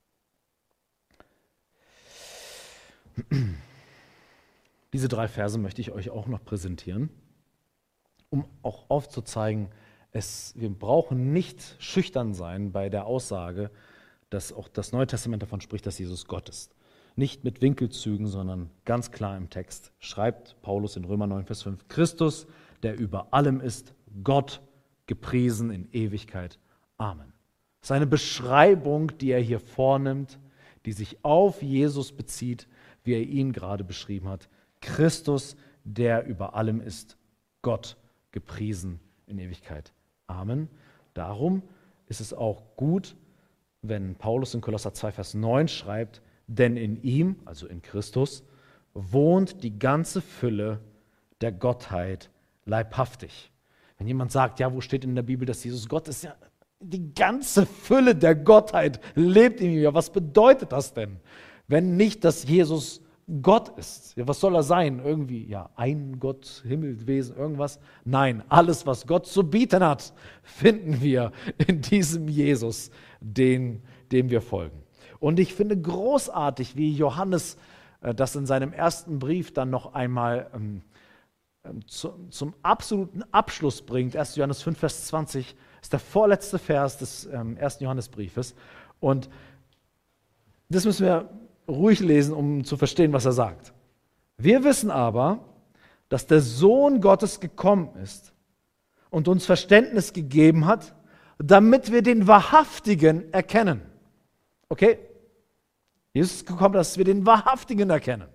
Diese drei Verse möchte ich euch auch noch präsentieren, um auch aufzuzeigen, es, wir brauchen nicht schüchtern sein bei der Aussage, dass auch das Neue Testament davon spricht, dass Jesus Gott ist. Nicht mit Winkelzügen, sondern ganz klar im Text schreibt Paulus in Römer neun, Vers fünf, Christus, der über allem ist, Gott, gepriesen in Ewigkeit. Amen. Das ist eine Beschreibung, die er hier vornimmt, die sich auf Jesus bezieht, wie er ihn gerade beschrieben hat. Christus, der über allem ist, Gott, gepriesen in Ewigkeit. Amen. Darum ist es auch gut, wenn Paulus in Kolosser zwei, Vers neun schreibt, denn in ihm, also in Christus, wohnt die ganze Fülle der Gottheit leibhaftig. Wenn jemand sagt, ja, wo steht in der Bibel, dass Jesus Gott ist? Ja, die ganze Fülle der Gottheit lebt in ihm. Ja, was bedeutet das denn? Wenn nicht, dass Jesus Gott ist. Ja, was soll er sein? Irgendwie, ja, ein Gott, Himmelwesen, irgendwas? Nein, alles, was Gott zu bieten hat, finden wir in diesem Jesus, den, dem wir folgen. Und ich finde großartig, wie Johannes äh, das in seinem ersten Brief dann noch einmal ähm, zu, zum absoluten Abschluss bringt. erster Johannes fünf, Vers zwanzig ist der vorletzte Vers des ähm, ersten Johannesbriefes. Und das müssen wir ruhig lesen, um zu verstehen, was er sagt. Wir wissen aber, dass der Sohn Gottes gekommen ist und uns Verständnis gegeben hat, damit wir den Wahrhaftigen erkennen. Okay? Jesus ist gekommen, dass wir den Wahrhaftigen erkennen.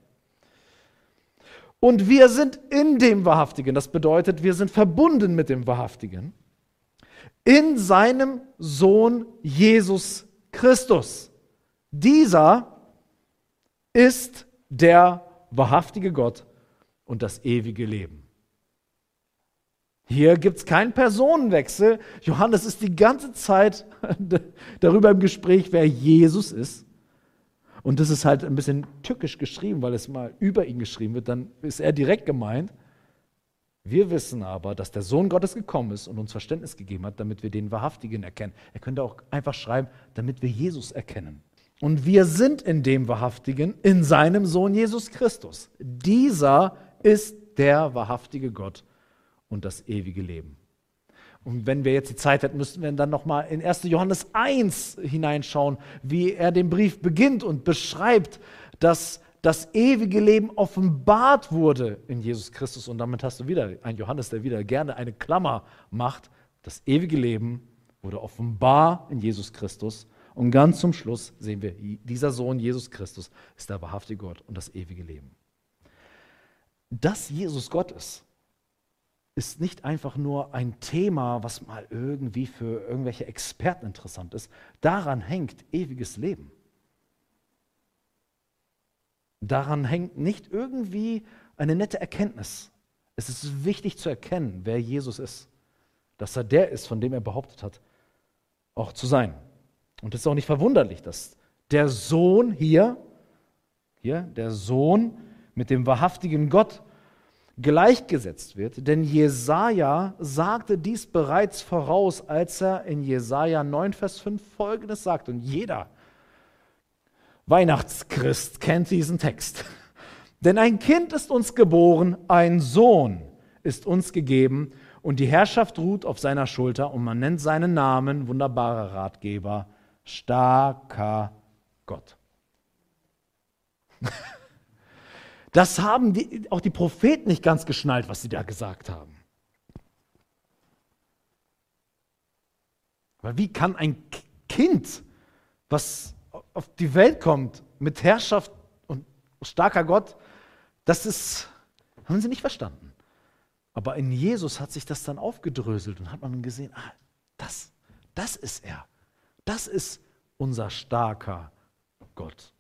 Und wir sind in dem Wahrhaftigen. Das bedeutet, wir sind verbunden mit dem Wahrhaftigen. In seinem Sohn Jesus Christus. Dieser ist der wahrhaftige Gott und das ewige Leben. Hier gibt es keinen Personenwechsel. Johannes ist die ganze Zeit darüber im Gespräch, wer Jesus ist. Und das ist halt ein bisschen tückisch geschrieben, weil es mal über ihn geschrieben wird. Dann ist er direkt gemeint. Wir wissen aber, dass der Sohn Gottes gekommen ist und uns Verständnis gegeben hat, damit wir den Wahrhaftigen erkennen. Er könnte auch einfach schreiben, damit wir Jesus erkennen. Und wir sind in dem Wahrhaftigen, in seinem Sohn Jesus Christus. Dieser ist der wahrhaftige Gott und das ewige Leben. Und wenn wir jetzt die Zeit hätten, müssten wir dann nochmal in erster Johannes eins hineinschauen, wie er den Brief beginnt und beschreibt, dass das ewige Leben offenbart wurde in Jesus Christus. Und damit hast du wieder einen Johannes, der wieder gerne eine Klammer macht. Das ewige Leben wurde offenbar in Jesus Christus. Und ganz zum Schluss sehen wir, dieser Sohn Jesus Christus ist der wahrhaftige Gott und das ewige Leben. Dass Jesus Gott ist, ist nicht einfach nur ein Thema, was mal irgendwie für irgendwelche Experten interessant ist. Daran hängt ewiges Leben. Daran hängt nicht irgendwie eine nette Erkenntnis. Es ist wichtig zu erkennen, wer Jesus ist. Dass er der ist, von dem er behauptet hat, auch zu sein. Und es ist auch nicht verwunderlich, dass der Sohn hier, hier, der Sohn mit dem wahrhaftigen Gott gleichgesetzt wird. Denn Jesaja sagte dies bereits voraus, als er in Jesaja neun, Vers fünf Folgendes sagt. Und jeder Weihnachtschrist kennt diesen Text. Denn ein Kind ist uns geboren, ein Sohn ist uns gegeben und die Herrschaft ruht auf seiner Schulter und man nennt seinen Namen wunderbarer Ratgeber, starker Gott. Das haben die, auch die Propheten nicht ganz geschnallt, was sie da gesagt haben. Weil wie kann ein Kind, was auf die Welt kommt, mit Herrschaft und starker Gott, das ist, haben sie nicht verstanden. Aber in Jesus hat sich das dann aufgedröselt und hat man gesehen, ah, das, das ist er. Das ist unser starker Gott.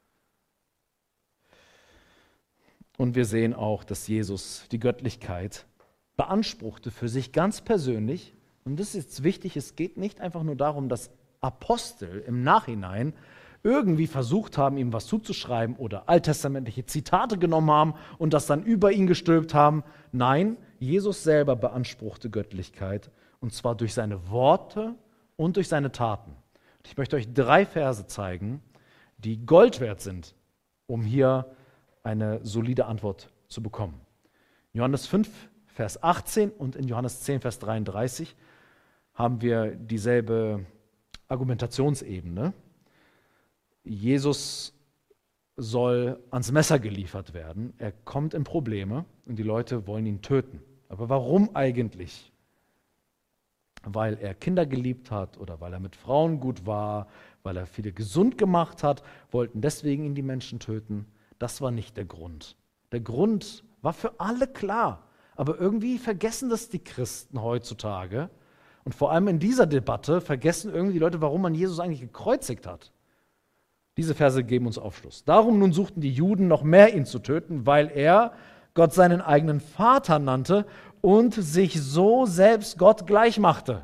Und wir sehen auch, dass Jesus die Göttlichkeit beanspruchte für sich ganz persönlich. Und das ist jetzt wichtig, es geht nicht einfach nur darum, dass Apostel im Nachhinein irgendwie versucht haben, ihm was zuzuschreiben oder alttestamentliche Zitate genommen haben und das dann über ihn gestülpt haben. Nein, Jesus selber beanspruchte Göttlichkeit, und zwar durch seine Worte und durch seine Taten. Ich möchte euch drei Verse zeigen, die Gold wert sind, um hier eine solide Antwort zu bekommen. In Johannes fünf, Vers achtzehn und in Johannes zehn, Vers dreiunddreißig haben wir dieselbe Argumentationsebene. Jesus soll ans Messer geliefert werden. Er kommt in Probleme und die Leute wollen ihn töten. Aber warum eigentlich? Weil er Kinder geliebt hat oder weil er mit Frauen gut war, weil er viele gesund gemacht hat, wollten deswegen ihn die Menschen töten. Das war nicht der Grund. Der Grund war für alle klar. Aber irgendwie vergessen das die Christen heutzutage. Und vor allem in dieser Debatte vergessen irgendwie die Leute, warum man Jesus eigentlich gekreuzigt hat. Diese Verse geben uns Aufschluss. Darum nun suchten die Juden noch mehr, ihn zu töten, weil er Gott seinen eigenen Vater nannte und sich so selbst Gott gleich machte.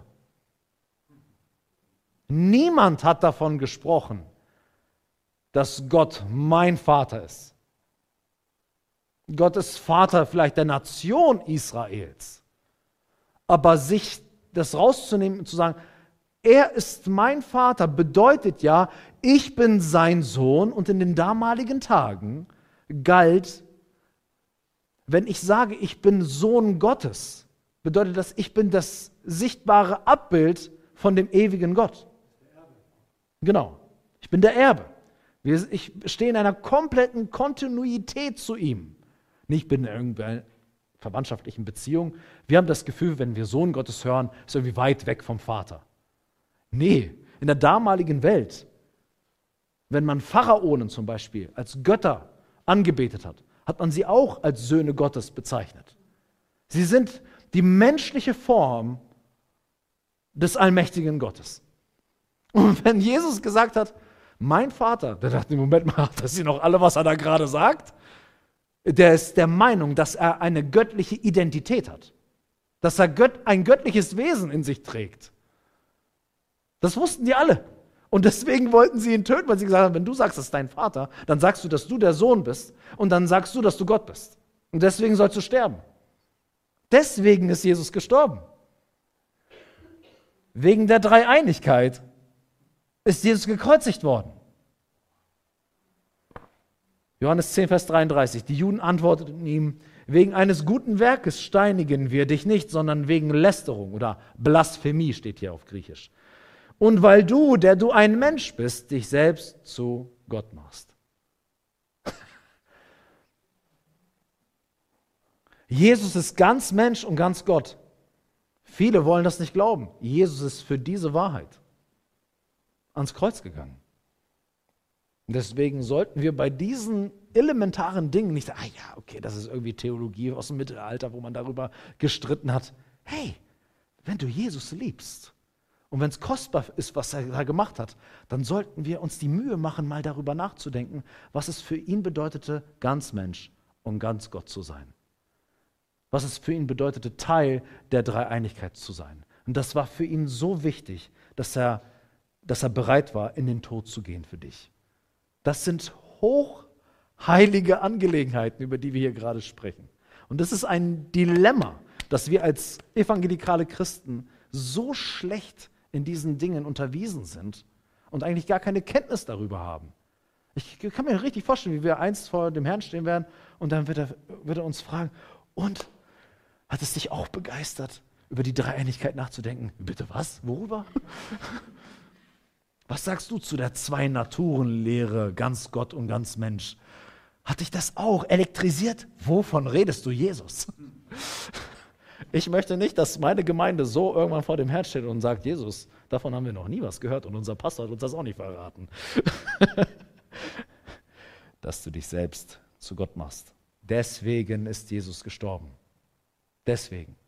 Niemand hat davon gesprochen, dass Gott mein Vater ist. Gott ist Vater vielleicht der Nation Israels. Aber sich das rauszunehmen und zu sagen, er ist mein Vater, bedeutet ja, ich bin sein Sohn. Und in den damaligen Tagen galt, wenn ich sage, ich bin Sohn Gottes, bedeutet das, ich bin das sichtbare Abbild von dem ewigen Gott. Genau, ich bin der Erbe. Ich stehe in einer kompletten Kontinuität zu ihm. Nicht bin in irgendeiner verwandtschaftlichen Beziehung. Wir haben das Gefühl, wenn wir Sohn Gottes hören, ist irgendwie weit weg vom Vater. Nee, in der damaligen Welt, wenn man Pharaonen zum Beispiel als Götter angebetet hat, hat man sie auch als Söhne Gottes bezeichnet. Sie sind die menschliche Form des allmächtigen Gottes. Und wenn Jesus gesagt hat, mein Vater, der dachte im Moment mal, dass sie noch alle, was er da gerade sagt, der ist der Meinung, dass er eine göttliche Identität hat, dass er Gött, ein göttliches Wesen in sich trägt. Das wussten die alle. Und deswegen wollten sie ihn töten, weil sie gesagt haben, wenn du sagst, das ist dein Vater, dann sagst du, dass du der Sohn bist und dann sagst du, dass du Gott bist. Und deswegen sollst du sterben. Deswegen ist Jesus gestorben. Wegen der Dreieinigkeit ist Jesus gekreuzigt worden. Johannes zehn, Vers dreiunddreißig. Die Juden antworteten ihm, wegen eines guten Werkes steinigen wir dich nicht, sondern wegen Lästerung oder Blasphemie steht hier auf Griechisch. Und weil du, der du ein Mensch bist, dich selbst zu Gott machst. Jesus ist ganz Mensch und ganz Gott. Viele wollen das nicht glauben. Jesus ist für diese Wahrheit ans Kreuz gegangen. Und deswegen sollten wir bei diesen elementaren Dingen nicht sagen, ah ja, okay, das ist irgendwie Theologie aus dem Mittelalter, wo man darüber gestritten hat. Hey, wenn du Jesus liebst und wenn es kostbar ist, was er da gemacht hat, dann sollten wir uns die Mühe machen, mal darüber nachzudenken, was es für ihn bedeutete, ganz Mensch und ganz Gott zu sein. Was es für ihn bedeutete, Teil der Dreieinigkeit zu sein. Und das war für ihn so wichtig, dass er, dass er bereit war, in den Tod zu gehen für dich. Das sind hochheilige Angelegenheiten, über die wir hier gerade sprechen. Und das ist ein Dilemma, dass wir als evangelikale Christen so schlecht in diesen Dingen unterwiesen sind und eigentlich gar keine Kenntnis darüber haben. Ich kann mir richtig vorstellen, wie wir einst vor dem Herrn stehen werden und dann wird er, wird er uns fragen, und hat es dich auch begeistert, über die Dreieinigkeit nachzudenken? Bitte was? Worüber? Was sagst du zu der Zwei-Naturen-Lehre, ganz Gott und ganz Mensch? Hat dich das auch elektrisiert? Wovon redest du, Jesus? Ich möchte nicht, dass meine Gemeinde so irgendwann vor dem Herrn steht und sagt, Jesus, davon haben wir noch nie was gehört und unser Pastor hat uns das auch nicht verraten. Dass du dich selbst zu Gott machst. Deswegen ist Jesus gestorben. Deswegen.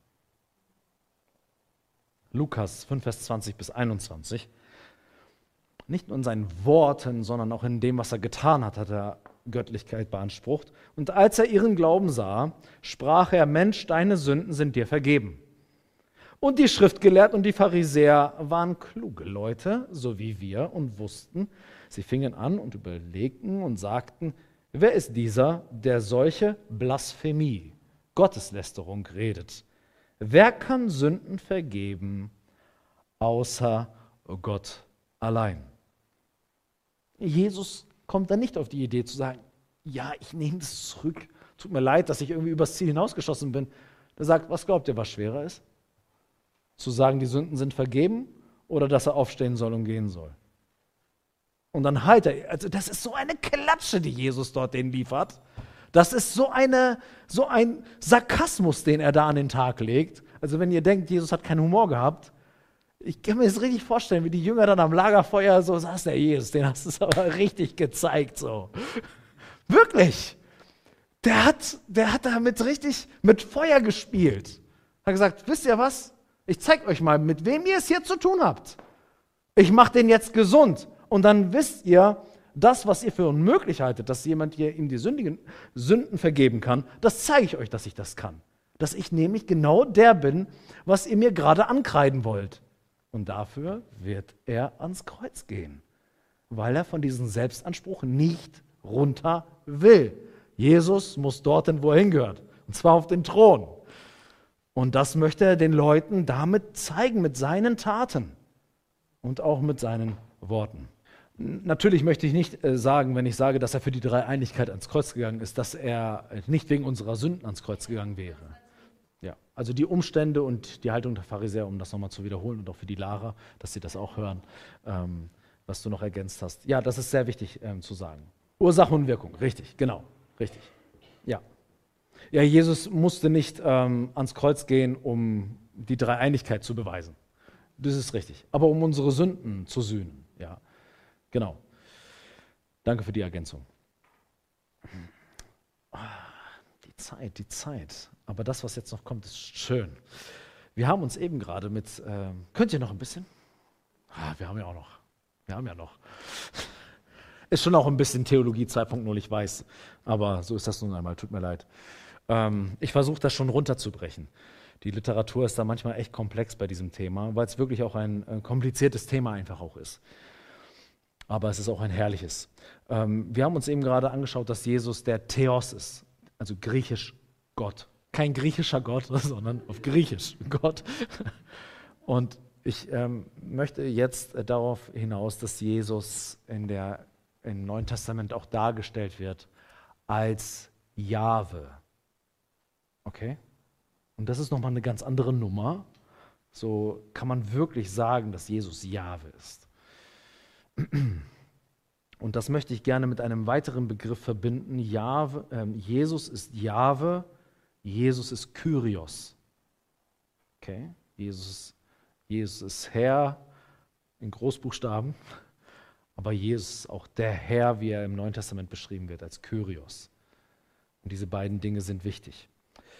Lukas fünf, Vers zwanzig bis einundzwanzig. Nicht nur in seinen Worten, sondern auch in dem, was er getan hat, hat er Göttlichkeit beansprucht. Und als er ihren Glauben sah, sprach er, Mensch, deine Sünden sind dir vergeben. Und die Schriftgelehrten und die Pharisäer waren kluge Leute, so wie wir, und wussten, sie fingen an und überlegten und sagten, wer ist dieser, der solche Blasphemie, Gotteslästerung redet? Wer kann Sünden vergeben, außer Gott allein? Jesus kommt dann nicht auf die Idee zu sagen, ja, ich nehme das zurück, tut mir leid, dass ich irgendwie übers Ziel hinausgeschossen bin. Er sagt, was glaubt ihr, was schwerer ist? Zu sagen, die Sünden sind vergeben oder dass er aufstehen soll und gehen soll? Und dann heilt er, also das ist so eine Klatsche, die Jesus dort denen liefert. Das ist so, eine, so ein Sarkasmus, den er da an den Tag legt. Also wenn ihr denkt, Jesus hat keinen Humor gehabt, ich kann mir das richtig vorstellen, wie die Jünger dann am Lagerfeuer so saß, der Jesus, den hast du es aber richtig gezeigt. So. Wirklich. Der hat, der hat damit richtig mit Feuer gespielt. Hat gesagt, wisst ihr was? Ich zeige euch mal, mit wem ihr es hier zu tun habt. Ich mache den jetzt gesund. Und dann wisst ihr, das, was ihr für unmöglich haltet, dass jemand hier ihm die Sündigen, Sünden vergeben kann, das zeige ich euch, dass ich das kann. Dass ich nämlich genau der bin, was ihr mir gerade ankreiden wollt. Und dafür wird er ans Kreuz gehen, weil er von diesem Selbstanspruch nicht runter will. Jesus muss dorthin, wo er hingehört, und zwar auf den Thron. Und das möchte er den Leuten damit zeigen, mit seinen Taten und auch mit seinen Worten. Natürlich möchte ich nicht äh, sagen, wenn ich sage, dass er für die Dreieinigkeit ans Kreuz gegangen ist, dass er nicht wegen unserer Sünden ans Kreuz gegangen wäre. Ja, also die Umstände und die Haltung der Pharisäer, um das nochmal zu wiederholen und auch für die Lara, dass sie das auch hören, ähm, was du noch ergänzt hast. Ja, das ist sehr wichtig ähm, zu sagen. Ursache und Wirkung, richtig, genau, richtig. Ja. Ja, Jesus musste nicht ähm, ans Kreuz gehen, um die Dreieinigkeit zu beweisen. Das ist richtig. Aber um unsere Sünden zu sühnen. Ja, genau. Danke für die Ergänzung. Die Zeit, die Zeit. Aber das, was jetzt noch kommt, ist schön. Wir haben uns eben gerade mit, äh, könnt ihr noch ein bisschen? Ah, wir haben ja auch noch. Wir haben ja noch. Ist schon auch ein bisschen Theologie zwei Punkt null, ich weiß. Aber so ist das nun einmal, tut mir leid. Ähm, ich versuche das schon runterzubrechen. Die Literatur ist da manchmal echt komplex bei diesem Thema, weil es wirklich auch ein, ein kompliziertes Thema einfach auch ist. Aber es ist auch ein herrliches. Ähm, wir haben uns eben gerade angeschaut, dass Jesus der Theos ist, also griechisch Gott. Kein griechischer Gott, sondern auf Griechisch Gott. Und ich ähm, möchte jetzt äh, darauf hinaus, dass Jesus in der, im Neuen Testament auch dargestellt wird als Jahwe. Okay? Und das ist nochmal eine ganz andere Nummer. So kann man wirklich sagen, dass Jesus Jahwe ist. Und das möchte ich gerne mit einem weiteren Begriff verbinden. Jahwe, äh, Jesus ist Jahwe, Jesus ist Kyrios. Okay? Jesus, Jesus ist Herr in Großbuchstaben, aber Jesus ist auch der Herr, wie er im Neuen Testament beschrieben wird, als Kyrios. Und diese beiden Dinge sind wichtig.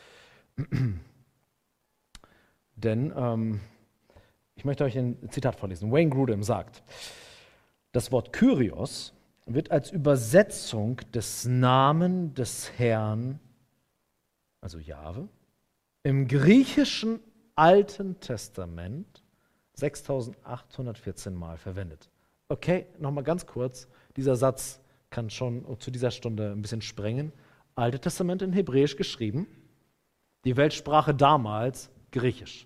Denn ähm, ich möchte euch ein Zitat vorlesen. Wayne Grudem sagt, das Wort Kyrios wird als Übersetzung des Namen des Herrn, also Jahwe, im griechischen Alten Testament sechstausendachthundertvierzehn Mal verwendet. Okay, nochmal ganz kurz, dieser Satz kann schon zu dieser Stunde ein bisschen sprengen. Alte Testament in Hebräisch geschrieben, die Weltsprache damals Griechisch.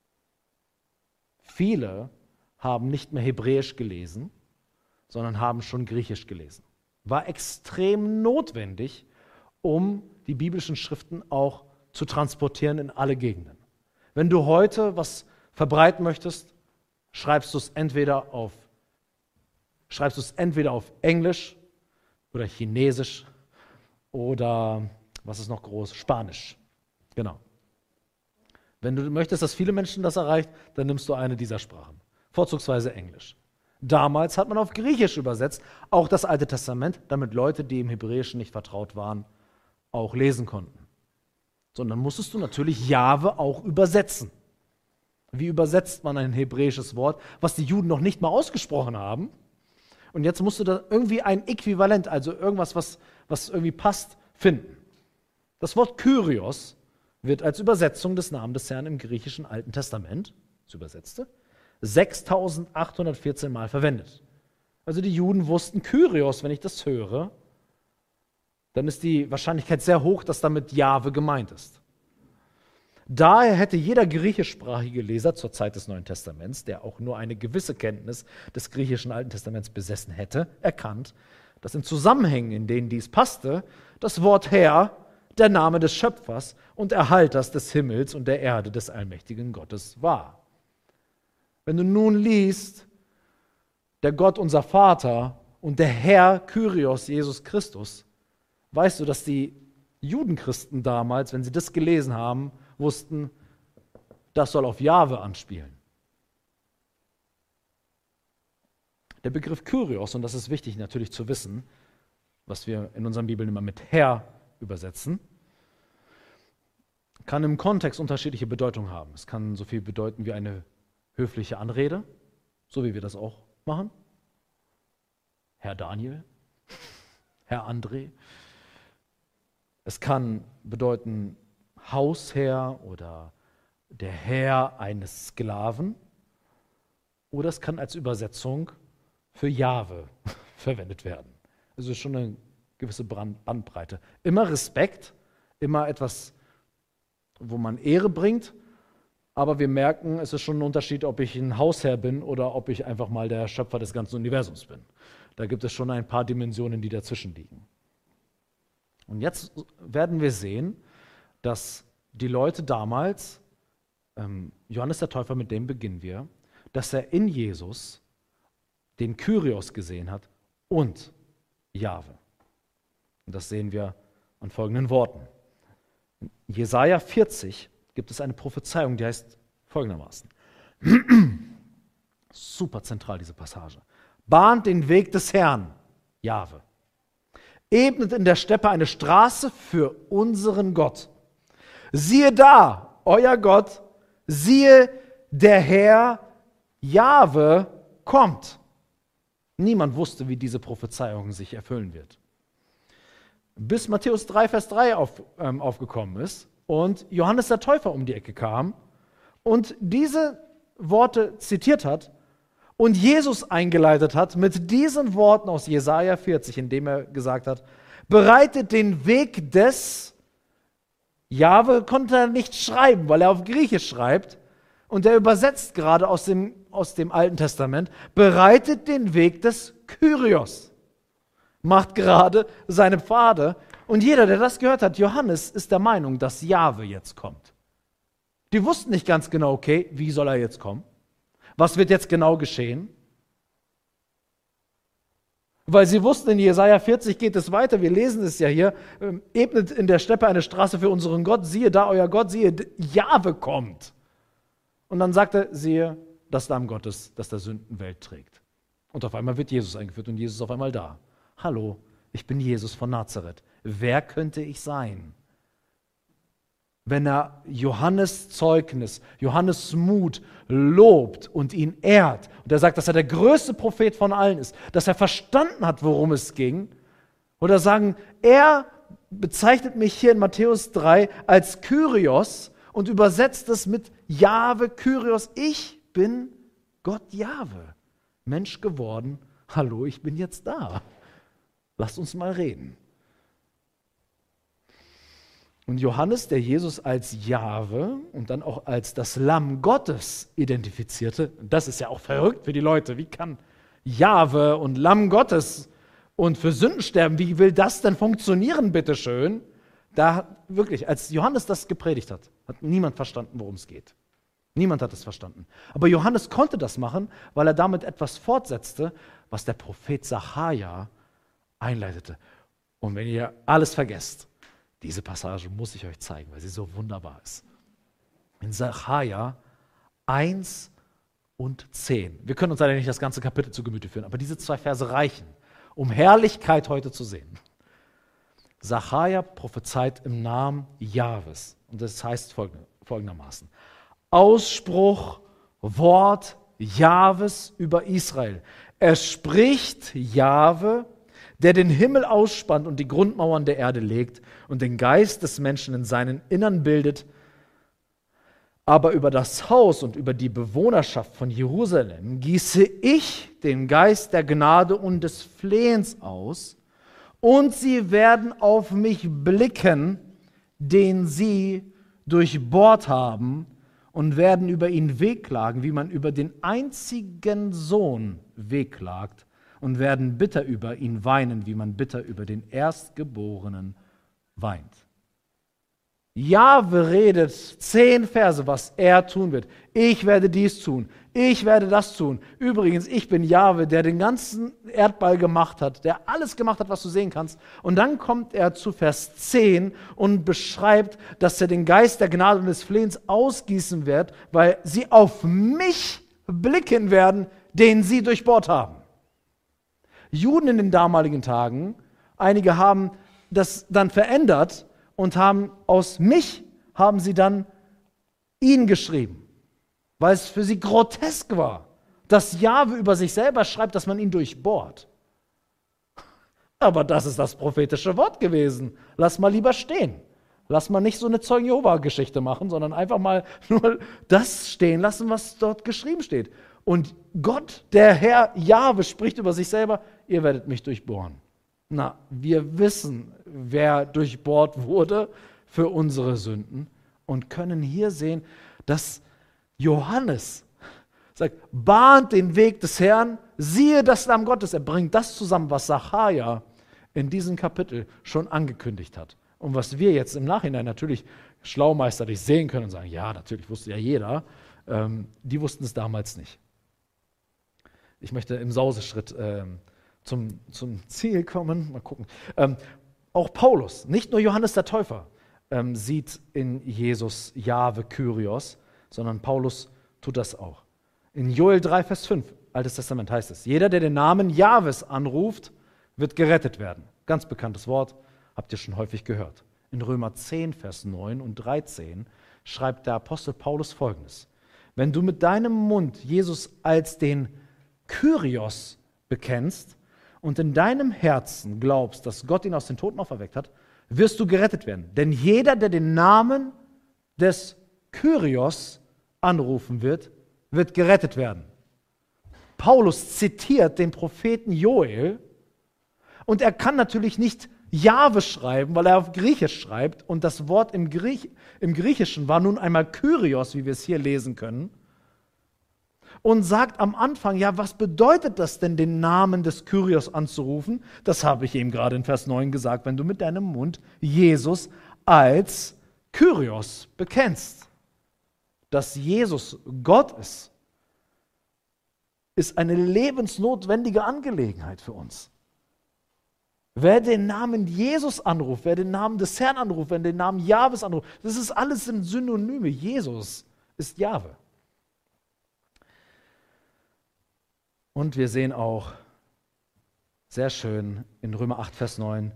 Viele haben nicht mehr Hebräisch gelesen, sondern haben schon Griechisch gelesen. War extrem notwendig, um die biblischen Schriften auch zu transportieren in alle Gegenden. Wenn du heute was verbreiten möchtest, schreibst du es entweder auf, schreibst du es entweder auf Englisch oder Chinesisch oder, was ist noch groß, Spanisch. Genau. Wenn du möchtest, dass viele Menschen das erreicht, dann nimmst du eine dieser Sprachen, vorzugsweise Englisch. Damals hat man auf Griechisch übersetzt, auch das Alte Testament, damit Leute, die im Hebräischen nicht vertraut waren, auch lesen konnten. Sondern musstest du natürlich Jahwe auch übersetzen. Wie übersetzt man ein hebräisches Wort, was die Juden noch nicht mal ausgesprochen haben? Und jetzt musst du da irgendwie ein Äquivalent, also irgendwas, was, was irgendwie passt, finden. Das Wort Kyrios wird als Übersetzung des Namens des Herrn im griechischen Alten Testament, das Übersetzte, sechstausendachthundertvierzehn Mal verwendet. Also die Juden wussten, Kyrios, wenn ich das höre, dann ist die Wahrscheinlichkeit sehr hoch, dass damit Jahwe gemeint ist. Daher hätte jeder griechischsprachige Leser zur Zeit des Neuen Testaments, der auch nur eine gewisse Kenntnis des griechischen Alten Testaments besessen hätte, erkannt, dass in Zusammenhängen, in denen dies passte, das Wort Herr der Name des Schöpfers und Erhalters des Himmels und der Erde des allmächtigen Gottes war. Wenn du nun liest, der Gott unser Vater und der Herr Kyrios Jesus Christus, weißt du, dass die Judenchristen damals, wenn sie das gelesen haben, wussten, das soll auf Jahwe anspielen. Der Begriff Kyrios, und das ist wichtig natürlich zu wissen, was wir in unseren Bibeln immer mit Herr übersetzen, kann im Kontext unterschiedliche Bedeutungen haben. Es kann so viel bedeuten wie eine höfliche Anrede, so wie wir das auch machen. Herr Daniel, Herr André. Es kann bedeuten Hausherr oder der Herr eines Sklaven. Oder es kann als Übersetzung für Jahwe verwendet werden. Also schon eine gewisse Bandbreite. Immer Respekt, immer etwas, wo man Ehre bringt, aber wir merken, es ist schon ein Unterschied, ob ich ein Hausherr bin oder ob ich einfach mal der Schöpfer des ganzen Universums bin. Da gibt es schon ein paar Dimensionen, die dazwischen liegen. Und jetzt werden wir sehen, dass die Leute damals, ähm, Johannes der Täufer, mit dem beginnen wir, dass er in Jesus den Kyrios gesehen hat und Jahwe. Und das sehen wir an folgenden Worten. In Jesaja vierzig gibt es eine Prophezeiung, die heißt folgendermaßen. Super zentral, diese Passage. Bahnt den Weg des Herrn, Jahwe. Ebnet in der Steppe eine Straße für unseren Gott. Siehe da, euer Gott, siehe, der Herr, Jahwe, kommt. Niemand wusste, wie diese Prophezeiung sich erfüllen wird. Bis Matthäus drei, Vers drei auf, ähm, aufgekommen ist und Johannes der Täufer um die Ecke kam und diese Worte zitiert hat und Jesus eingeleitet hat mit diesen Worten aus Jesaja vierzig, indem er gesagt hat, bereitet den Weg des, Jahwe konnte er nicht schreiben, weil er auf Griechisch schreibt und er übersetzt gerade aus dem, aus dem Alten Testament, bereitet den Weg des Kyrios. Macht gerade seine Pfade. Und jeder, der das gehört hat, Johannes, ist der Meinung, dass Jahwe jetzt kommt. Die wussten nicht ganz genau, okay, wie soll er jetzt kommen? Was wird jetzt genau geschehen? Weil sie wussten, in Jesaja vierzig geht es weiter, wir lesen es ja hier, ähm, ebnet in der Steppe eine Straße für unseren Gott, siehe da euer Gott, siehe, Jahwe kommt. Und dann sagt er, siehe, das Lamm Gottes, das der Sünden Welt trägt. Und auf einmal wird Jesus eingeführt und Jesus ist auf einmal da. Hallo, ich bin Jesus von Nazareth. Wer könnte ich sein? Wenn er Johannes Zeugnis, Johannes Mut lobt und ihn ehrt und er sagt, dass er der größte Prophet von allen ist, dass er verstanden hat, worum es ging, oder sagen, er bezeichnet mich hier in Matthäus drei als Kyrios und übersetzt es mit Jahwe, Kyrios, ich bin Gott Jahwe, Mensch geworden, hallo, ich bin jetzt da. Lasst uns mal reden. Und Johannes, der Jesus als Jahwe und dann auch als das Lamm Gottes identifizierte, das ist ja auch verrückt für die Leute, wie kann Jahwe und Lamm Gottes und für Sünden sterben, wie will das denn funktionieren, bitteschön? Da wirklich, als Johannes das gepredigt hat, hat niemand verstanden, worum es geht. Niemand hat es verstanden. Aber Johannes konnte das machen, weil er damit etwas fortsetzte, was der Prophet Sacharja einleitete. Und wenn ihr alles vergesst, diese Passage muss ich euch zeigen, weil sie so wunderbar ist. In Sacharja eins und zehn. Wir können uns leider nicht das ganze Kapitel zu Gemüte führen, aber diese zwei Verse reichen, um Herrlichkeit heute zu sehen. Sacharja prophezeit im Namen Jahwes. Und das heißt folgendermaßen. Ausspruch, Wort Jahwes über Israel. Er spricht Jahwe, der den Himmel ausspannt und die Grundmauern der Erde legt und den Geist des Menschen in seinen Innern bildet Aber über das Haus und über die Bewohnerschaft von Jerusalem gieße ich den Geist der Gnade und des Flehens aus, und sie werden auf mich blicken, den sie durchbohrt haben, und werden über ihn wehklagen, wie man über den einzigen Sohn wehklagt, und werden bitter über ihn weinen, wie man bitter über den Erstgeborenen weint. Jahwe redet zehn Verse, was er tun wird. Ich werde dies tun. Ich werde das tun. Übrigens, ich bin Jahwe, der den ganzen Erdball gemacht hat, der alles gemacht hat, was du sehen kannst. Und dann kommt er zu Vers zehn und beschreibt, dass er den Geist der Gnade und des Flehens ausgießen wird, weil sie auf mich blicken werden, den sie durchbohrt haben. Juden in den damaligen Tagen, einige haben das dann verändert und haben aus mich, haben sie dann ihn geschrieben, weil es für sie grotesk war, dass Jahwe über sich selber schreibt, dass man ihn durchbohrt. Aber das ist das prophetische Wort gewesen. Lass mal lieber stehen. Lass mal nicht so eine Zeugen-Jehova-Geschichte machen, sondern einfach mal nur das stehen lassen, was dort geschrieben steht. Und Gott, der Herr Jahwe, spricht über sich selber, ihr werdet mich durchbohren. Na, wir wissen, wer durchbohrt wurde für unsere Sünden und können hier sehen, dass Johannes sagt, bahnt den Weg des Herrn, siehe das Lamm Gottes. Er bringt das zusammen, was Sacharja in diesem Kapitel schon angekündigt hat. Und was wir jetzt im Nachhinein natürlich schlaumeisterlich sehen können und sagen, ja, natürlich wusste ja jeder, ähm, die wussten es damals nicht. Ich möchte im Sauseschritt ähm, Zum, zum Ziel kommen. Mal gucken. Ähm, auch Paulus, nicht nur Johannes der Täufer, ähm, sieht in Jesus Jahwe Kyrios, sondern Paulus tut das auch. In Joel drei, Vers fünf, Altes Testament heißt es, jeder, der den Namen Jahwes anruft, wird gerettet werden. Ganz bekanntes Wort, habt ihr schon häufig gehört. In Römer zehn, Vers neun und dreizehn schreibt der Apostel Paulus Folgendes. Wenn du mit deinem Mund Jesus als den Kyrios bekennst, und in deinem Herzen glaubst, dass Gott ihn aus den Toten auferweckt hat, wirst du gerettet werden. Denn jeder, der den Namen des Kyrios anrufen wird, wird gerettet werden. Paulus zitiert den Propheten Joel und er kann natürlich nicht Jahwe schreiben, weil er auf Griechisch schreibt und das Wort im, Griech, im Griechischen war nun einmal Kyrios, wie wir es hier lesen können. Und sagt am Anfang, ja, was bedeutet das denn, den Namen des Kyrios anzurufen? Das habe ich eben gerade in Vers neun gesagt, wenn du mit deinem Mund Jesus als Kyrios bekennst. Dass Jesus Gott ist, ist eine lebensnotwendige Angelegenheit für uns. Wer den Namen Jesus anruft, wer den Namen des Herrn anruft, wer den Namen Jahwes anruft, das ist alles sind Synonyme. Jesus ist Jahwe. Und wir sehen auch sehr schön in Römer acht, Vers neun,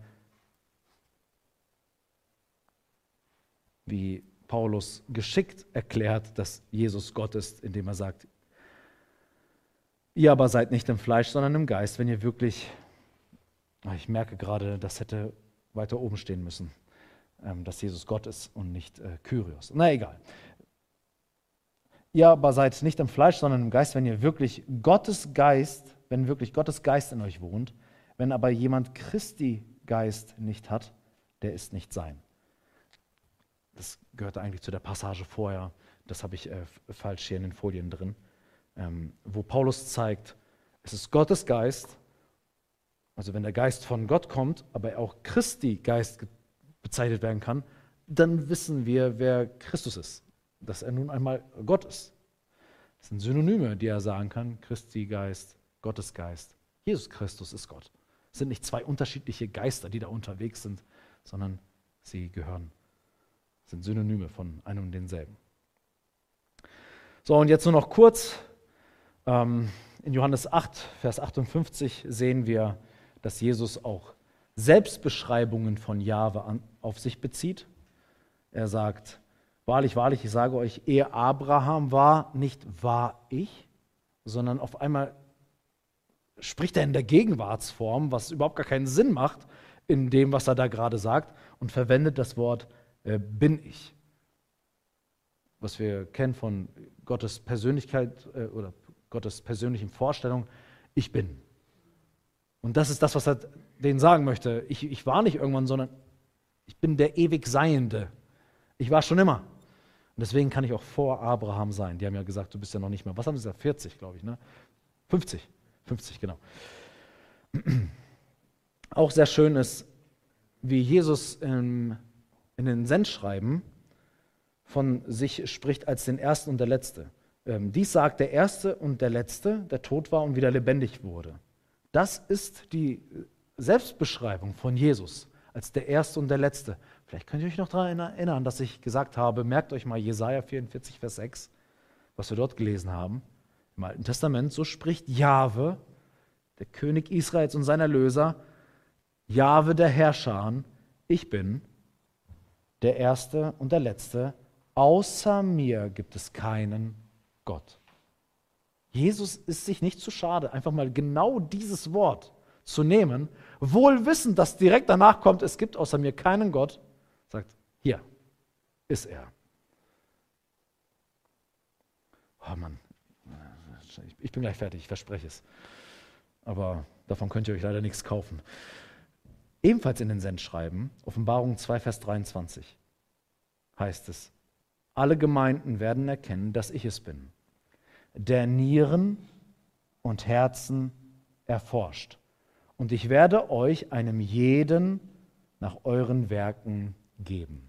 wie Paulus geschickt erklärt, dass Jesus Gott ist, indem er sagt, ihr aber seid nicht im Fleisch, sondern im Geist, wenn ihr wirklich, ich merke gerade, das hätte weiter oben stehen müssen, dass Jesus Gott ist und nicht Kyrios. Na egal. Ihr aber seid nicht im Fleisch, sondern im Geist, wenn ihr wirklich Gottes Geist, wenn wirklich Gottes Geist in euch wohnt, wenn aber jemand Christi Geist nicht hat, der ist nicht sein. Das gehört eigentlich zu der Passage vorher, das habe ich äh, falsch hier in den Folien drin, ähm, wo Paulus zeigt, es ist Gottes Geist, also wenn der Geist von Gott kommt, aber auch Christi Geist bezeichnet werden kann, dann wissen wir, wer Christus ist. Dass er nun einmal Gott ist. Das sind Synonyme, die er sagen kann. Christi Geist, Gottes Geist. Jesus Christus ist Gott. Es sind nicht zwei unterschiedliche Geister, die da unterwegs sind, sondern sie gehören, sind Synonyme von einem und denselben. So, und jetzt nur noch kurz. Ähm, in Johannes acht, Vers achtundfünfzig sehen wir, dass Jesus auch Selbstbeschreibungen von Jahwe an, auf sich bezieht. Er sagt, wahrlich, wahrlich, ich sage euch, ehe Abraham war, nicht war ich, sondern auf einmal spricht er in der Gegenwartsform, was überhaupt gar keinen Sinn macht in dem, was er da gerade sagt, und verwendet das Wort äh, bin ich. was wir kennen von Gottes Persönlichkeit äh, oder Gottes persönlichen Vorstellung, ich bin. Und das ist das, was er denen sagen möchte. Ich, ich war nicht irgendwann, sondern ich bin der ewig Seiende. Ich war schon immer. Und deswegen kann ich auch vor Abraham sein. Die haben ja gesagt, du bist ja noch nicht mehr, was haben sie gesagt, vierzig, glaube ich, ne? fünfzig, fünfzig, genau. Auch sehr schön ist, wie Jesus im, in den Sendschreiben von sich spricht als den Ersten und der Letzte. Ähm, dies sagt der Erste und der Letzte, der tot war und wieder lebendig wurde. Das ist die Selbstbeschreibung von Jesus als der Erste und der Letzte. Vielleicht könnt ihr euch noch daran erinnern, dass ich gesagt habe, merkt euch mal Jesaja vierundvierzig, Vers sechs, was wir dort gelesen haben. Im Alten Testament, so spricht Jahwe, der König Israels und sein Erlöser, Jahwe der Herrscher, ich bin der Erste und der Letzte, außer mir gibt es keinen Gott. Jesus ist sich nicht zu schade, einfach mal genau dieses Wort zu nehmen, wohl wissend, dass direkt danach kommt, es gibt außer mir keinen Gott, sagt, hier ist er. Oh Mann, ich bin gleich fertig, ich verspreche es. Aber davon könnt ihr euch leider nichts kaufen. Ebenfalls in den Sendschreiben, Offenbarung zwei, Vers dreiundzwanzig, heißt es, alle Gemeinden werden erkennen, dass ich es bin, der Nieren und Herzen erforscht. Und ich werde euch einem jeden nach euren Werken geben.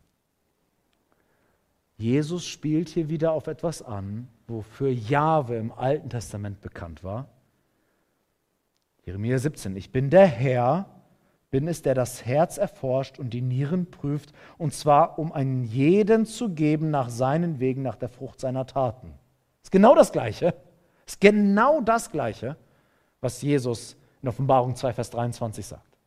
Jesus spielt hier wieder auf etwas an, wofür Jahwe im Alten Testament bekannt war. Jeremia siebzehn, ich bin der Herr, bin es, der das Herz erforscht und die Nieren prüft, und zwar, um einen jeden zu geben nach seinen Wegen, nach der Frucht seiner Taten. Das ist genau das Gleiche. Das ist genau das Gleiche, was Jesus in Offenbarung zwei, Vers dreiundzwanzig sagt.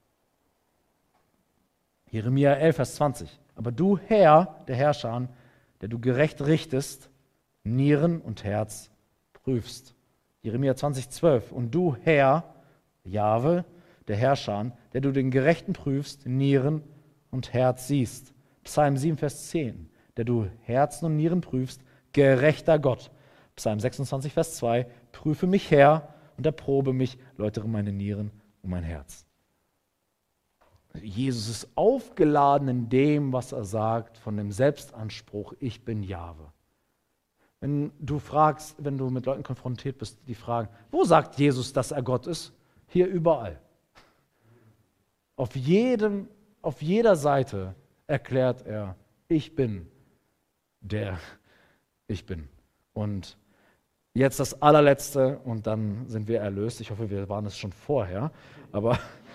Jeremia elf, Vers zwanzig. Aber du, Herr, der Herrscher, der du gerecht richtest, Nieren und Herz prüfst. Jeremia zwanzig, zwölf. Und du, Herr, Jahwe, der Herrscher, der du den Gerechten prüfst, Nieren und Herz siehst. Psalm sieben, Vers zehn. Der du Herzen und Nieren prüfst, gerechter Gott. Psalm sechsundzwanzig, Vers zwei. Prüfe mich, Herr, und erprobe mich, läutere meine Nieren und mein Herz. Jesus ist aufgeladen in dem, was er sagt, von dem Selbstanspruch, ich bin Jahwe. Wenn du fragst, wenn du mit Leuten konfrontiert bist, die fragen, wo sagt Jesus, dass er Gott ist? Hier überall. Auf jedem, auf jeder Seite erklärt er, ich bin der ich bin. Und jetzt das allerletzte und dann sind wir erlöst. Ich hoffe, wir waren es schon vorher, aber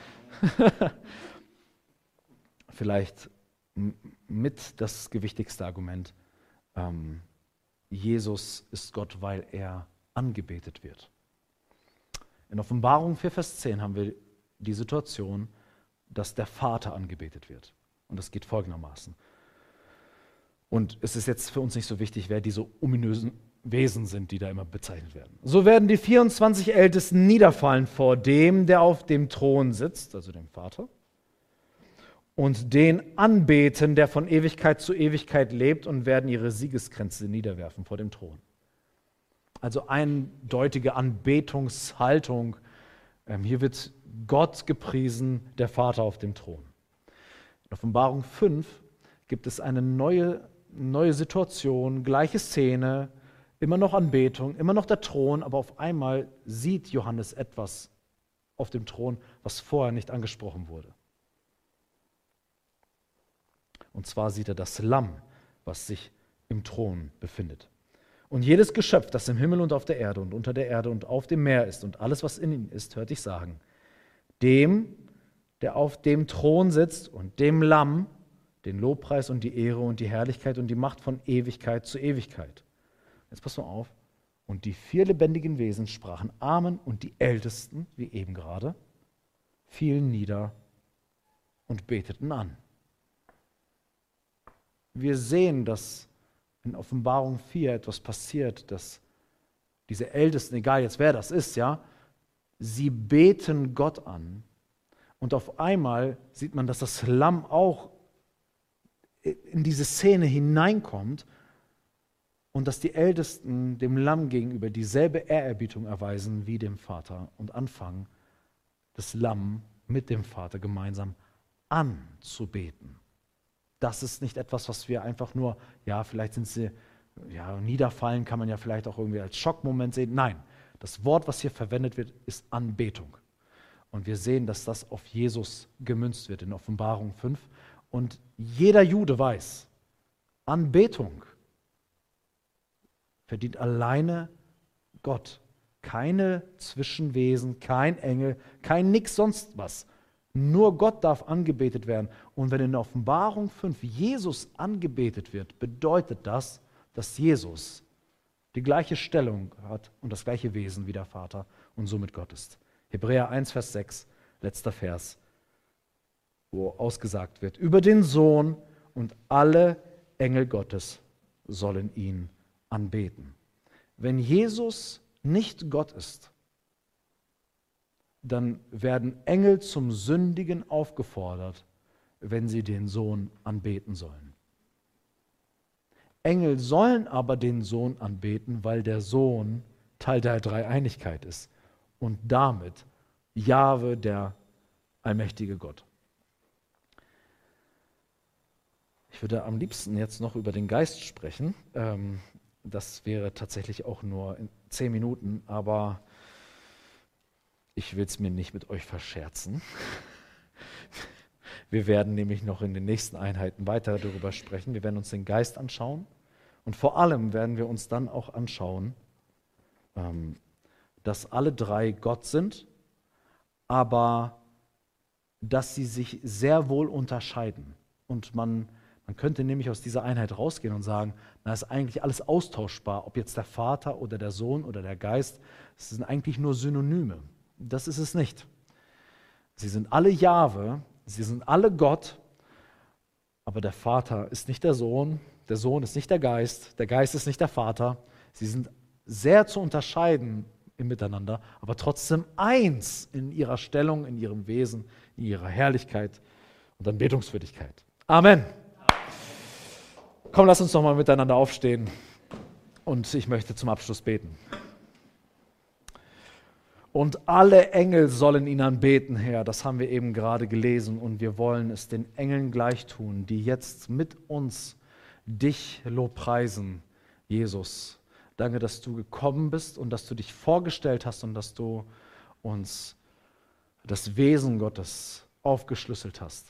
vielleicht mit das gewichtigste Argument. Ähm, Jesus ist Gott, weil er angebetet wird. In Offenbarung vier, Vers zehn haben wir die Situation, dass der Vater angebetet wird. Und das geht folgendermaßen. Und es ist jetzt für uns nicht so wichtig, wer diese ominösen Wesen sind, die da immer bezeichnet werden. So werden die vierundzwanzig Ältesten niederfallen vor dem, der auf dem Thron sitzt, also dem Vater, und den anbeten, der von Ewigkeit zu Ewigkeit lebt, und werden ihre Siegeskränze niederwerfen vor dem Thron. Also eindeutige Anbetungshaltung. Ähm, hier wird Gott gepriesen, der Vater auf dem Thron. In Offenbarung fünf gibt es eine neue, neue Situation, gleiche Szene, immer noch Anbetung, immer noch der Thron, aber auf einmal sieht Johannes etwas auf dem Thron, was vorher nicht angesprochen wurde. Und zwar sieht er das Lamm, was sich im Thron befindet. Und jedes Geschöpf, das im Himmel und auf der Erde und unter der Erde und auf dem Meer ist und alles, was in ihm ist, hört ich sagen, dem, der auf dem Thron sitzt und dem Lamm, den Lobpreis und die Ehre und die Herrlichkeit und die Macht von Ewigkeit zu Ewigkeit. Jetzt pass mal auf. Und die vier lebendigen Wesen sprachen Amen, und die Ältesten, wie eben gerade, fielen nieder und beteten an. Wir sehen, dass in Offenbarung vier etwas passiert, dass diese Ältesten, egal jetzt wer das ist, ja, sie beten Gott an. Und auf einmal sieht man, dass das Lamm auch in diese Szene hineinkommt und dass die Ältesten dem Lamm gegenüber dieselbe Ehrerbietung erweisen wie dem Vater und anfangen, das Lamm mit dem Vater gemeinsam anzubeten. Das ist nicht etwas, was wir einfach nur, ja, vielleicht sind sie, ja, niederfallen kann man ja vielleicht auch irgendwie als Schockmoment sehen. Nein, das Wort, was hier verwendet wird, ist Anbetung. Und wir sehen, dass das auf Jesus gemünzt wird in Offenbarung fünf. Und jeder Jude weiß, Anbetung verdient alleine Gott. Keine Zwischenwesen, kein Engel, kein nix sonst was. Nur Gott darf angebetet werden. Und wenn in Offenbarung fünf Jesus angebetet wird, bedeutet das, dass Jesus die gleiche Stellung hat und das gleiche Wesen wie der Vater und somit Gott ist. Hebräer eins, Vers sechs, letzter Vers, wo ausgesagt wird, über den Sohn und alle Engel Gottes sollen ihn anbeten. Wenn Jesus nicht Gott ist, dann werden Engel zum Sündigen aufgefordert, wenn sie den Sohn anbeten sollen. Engel sollen aber den Sohn anbeten, weil der Sohn Teil der Dreieinigkeit ist und damit Jahwe, der allmächtige Gott. Ich würde am liebsten jetzt noch über den Geist sprechen. Ähm, das wäre tatsächlich auch nur in zehn Minuten, aber ich will es mir nicht mit euch verscherzen. Wir werden nämlich noch in den nächsten Einheiten weiter darüber sprechen. Wir werden uns den Geist anschauen und vor allem werden wir uns dann auch anschauen, ähm, dass alle drei Gott sind, aber dass sie sich sehr wohl unterscheiden. Und man, man könnte nämlich aus dieser Einheit rausgehen und sagen, na, ist eigentlich alles austauschbar, ob jetzt der Vater oder der Sohn oder der Geist, es sind eigentlich nur Synonyme. Das ist es nicht. Sie sind alle Jahwe, sie sind alle Gott, aber der Vater ist nicht der Sohn, der Sohn ist nicht der Geist, der Geist ist nicht der Vater. Sie sind sehr zu unterscheiden im Miteinander, aber trotzdem eins in ihrer Stellung, in ihrem Wesen, in ihrer Herrlichkeit und Anbetungswürdigkeit. Amen. Komm, lass uns noch mal miteinander aufstehen und ich möchte zum Abschluss beten. Und alle Engel sollen ihn anbeten, Herr. Das haben wir eben gerade gelesen und wir wollen es den Engeln gleich tun, die jetzt mit uns dich lobpreisen, Jesus. Danke, dass du gekommen bist und dass du dich vorgestellt hast und dass du uns das Wesen Gottes aufgeschlüsselt hast.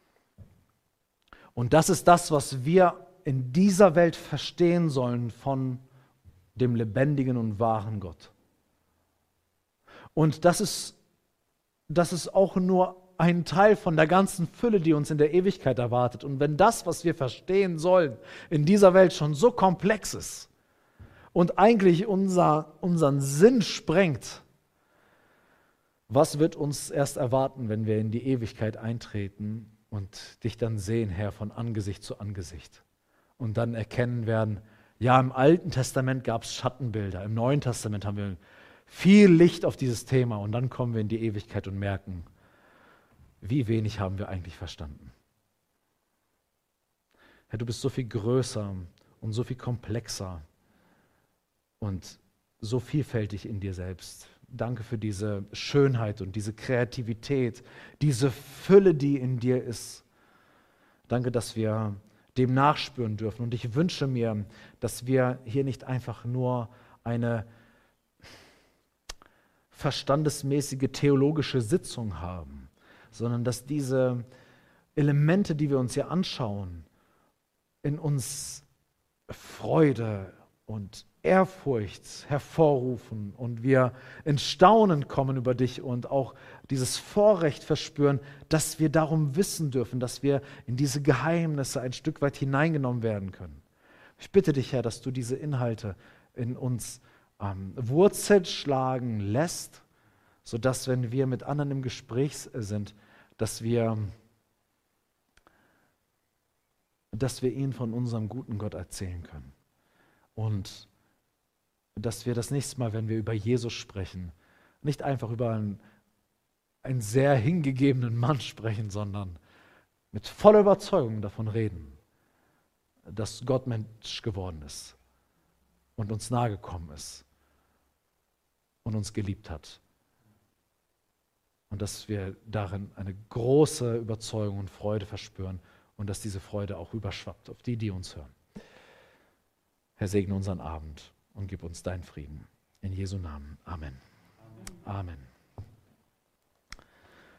Und das ist das, was wir in dieser Welt verstehen sollen von dem lebendigen und wahren Gott. Und das ist, das ist auch nur ein Teil von der ganzen Fülle, die uns in der Ewigkeit erwartet. Und wenn das, was wir verstehen sollen, in dieser Welt schon so komplex ist und eigentlich unser, unseren Sinn sprengt, was wird uns erst erwarten, wenn wir in die Ewigkeit eintreten und dich dann sehen, Herr, von Angesicht zu Angesicht? Und dann erkennen werden, ja, im Alten Testament gab es Schattenbilder, im Neuen Testament haben wir viel Licht auf dieses Thema und dann kommen wir in die Ewigkeit und merken, wie wenig haben wir eigentlich verstanden. Herr, du bist so viel größer und so viel komplexer und so vielfältig in dir selbst. Danke für diese Schönheit und diese Kreativität, diese Fülle, die in dir ist. Danke, dass wir dem nachspüren dürfen. Und ich wünsche mir, dass wir hier nicht einfach nur eine verstandesmäßige theologische Sitzung haben, sondern dass diese Elemente, die wir uns hier anschauen, in uns Freude und Ehrfurcht hervorrufen und wir in Staunen kommen über dich und auch dieses Vorrecht verspüren, dass wir darum wissen dürfen, dass wir in diese Geheimnisse ein Stück weit hineingenommen werden können. Ich bitte dich, Herr, dass du diese Inhalte in uns ähm, Wurzel schlagen lässt, sodass, wenn wir mit anderen im Gespräch sind, dass wir, dass wir ihnen von unserem guten Gott erzählen können. Und dass wir das nächste Mal, wenn wir über Jesus sprechen, nicht einfach über einen, einen sehr hingegebenen Mann sprechen, sondern mit voller Überzeugung davon reden, dass Gott Mensch geworden ist und uns nahegekommen ist und uns geliebt hat. Und dass wir darin eine große Überzeugung und Freude verspüren und dass diese Freude auch überschwappt auf die, die uns hören. Herr, segne unseren Abend und gib uns deinen Frieden. In Jesu Namen. Amen. Amen. Amen.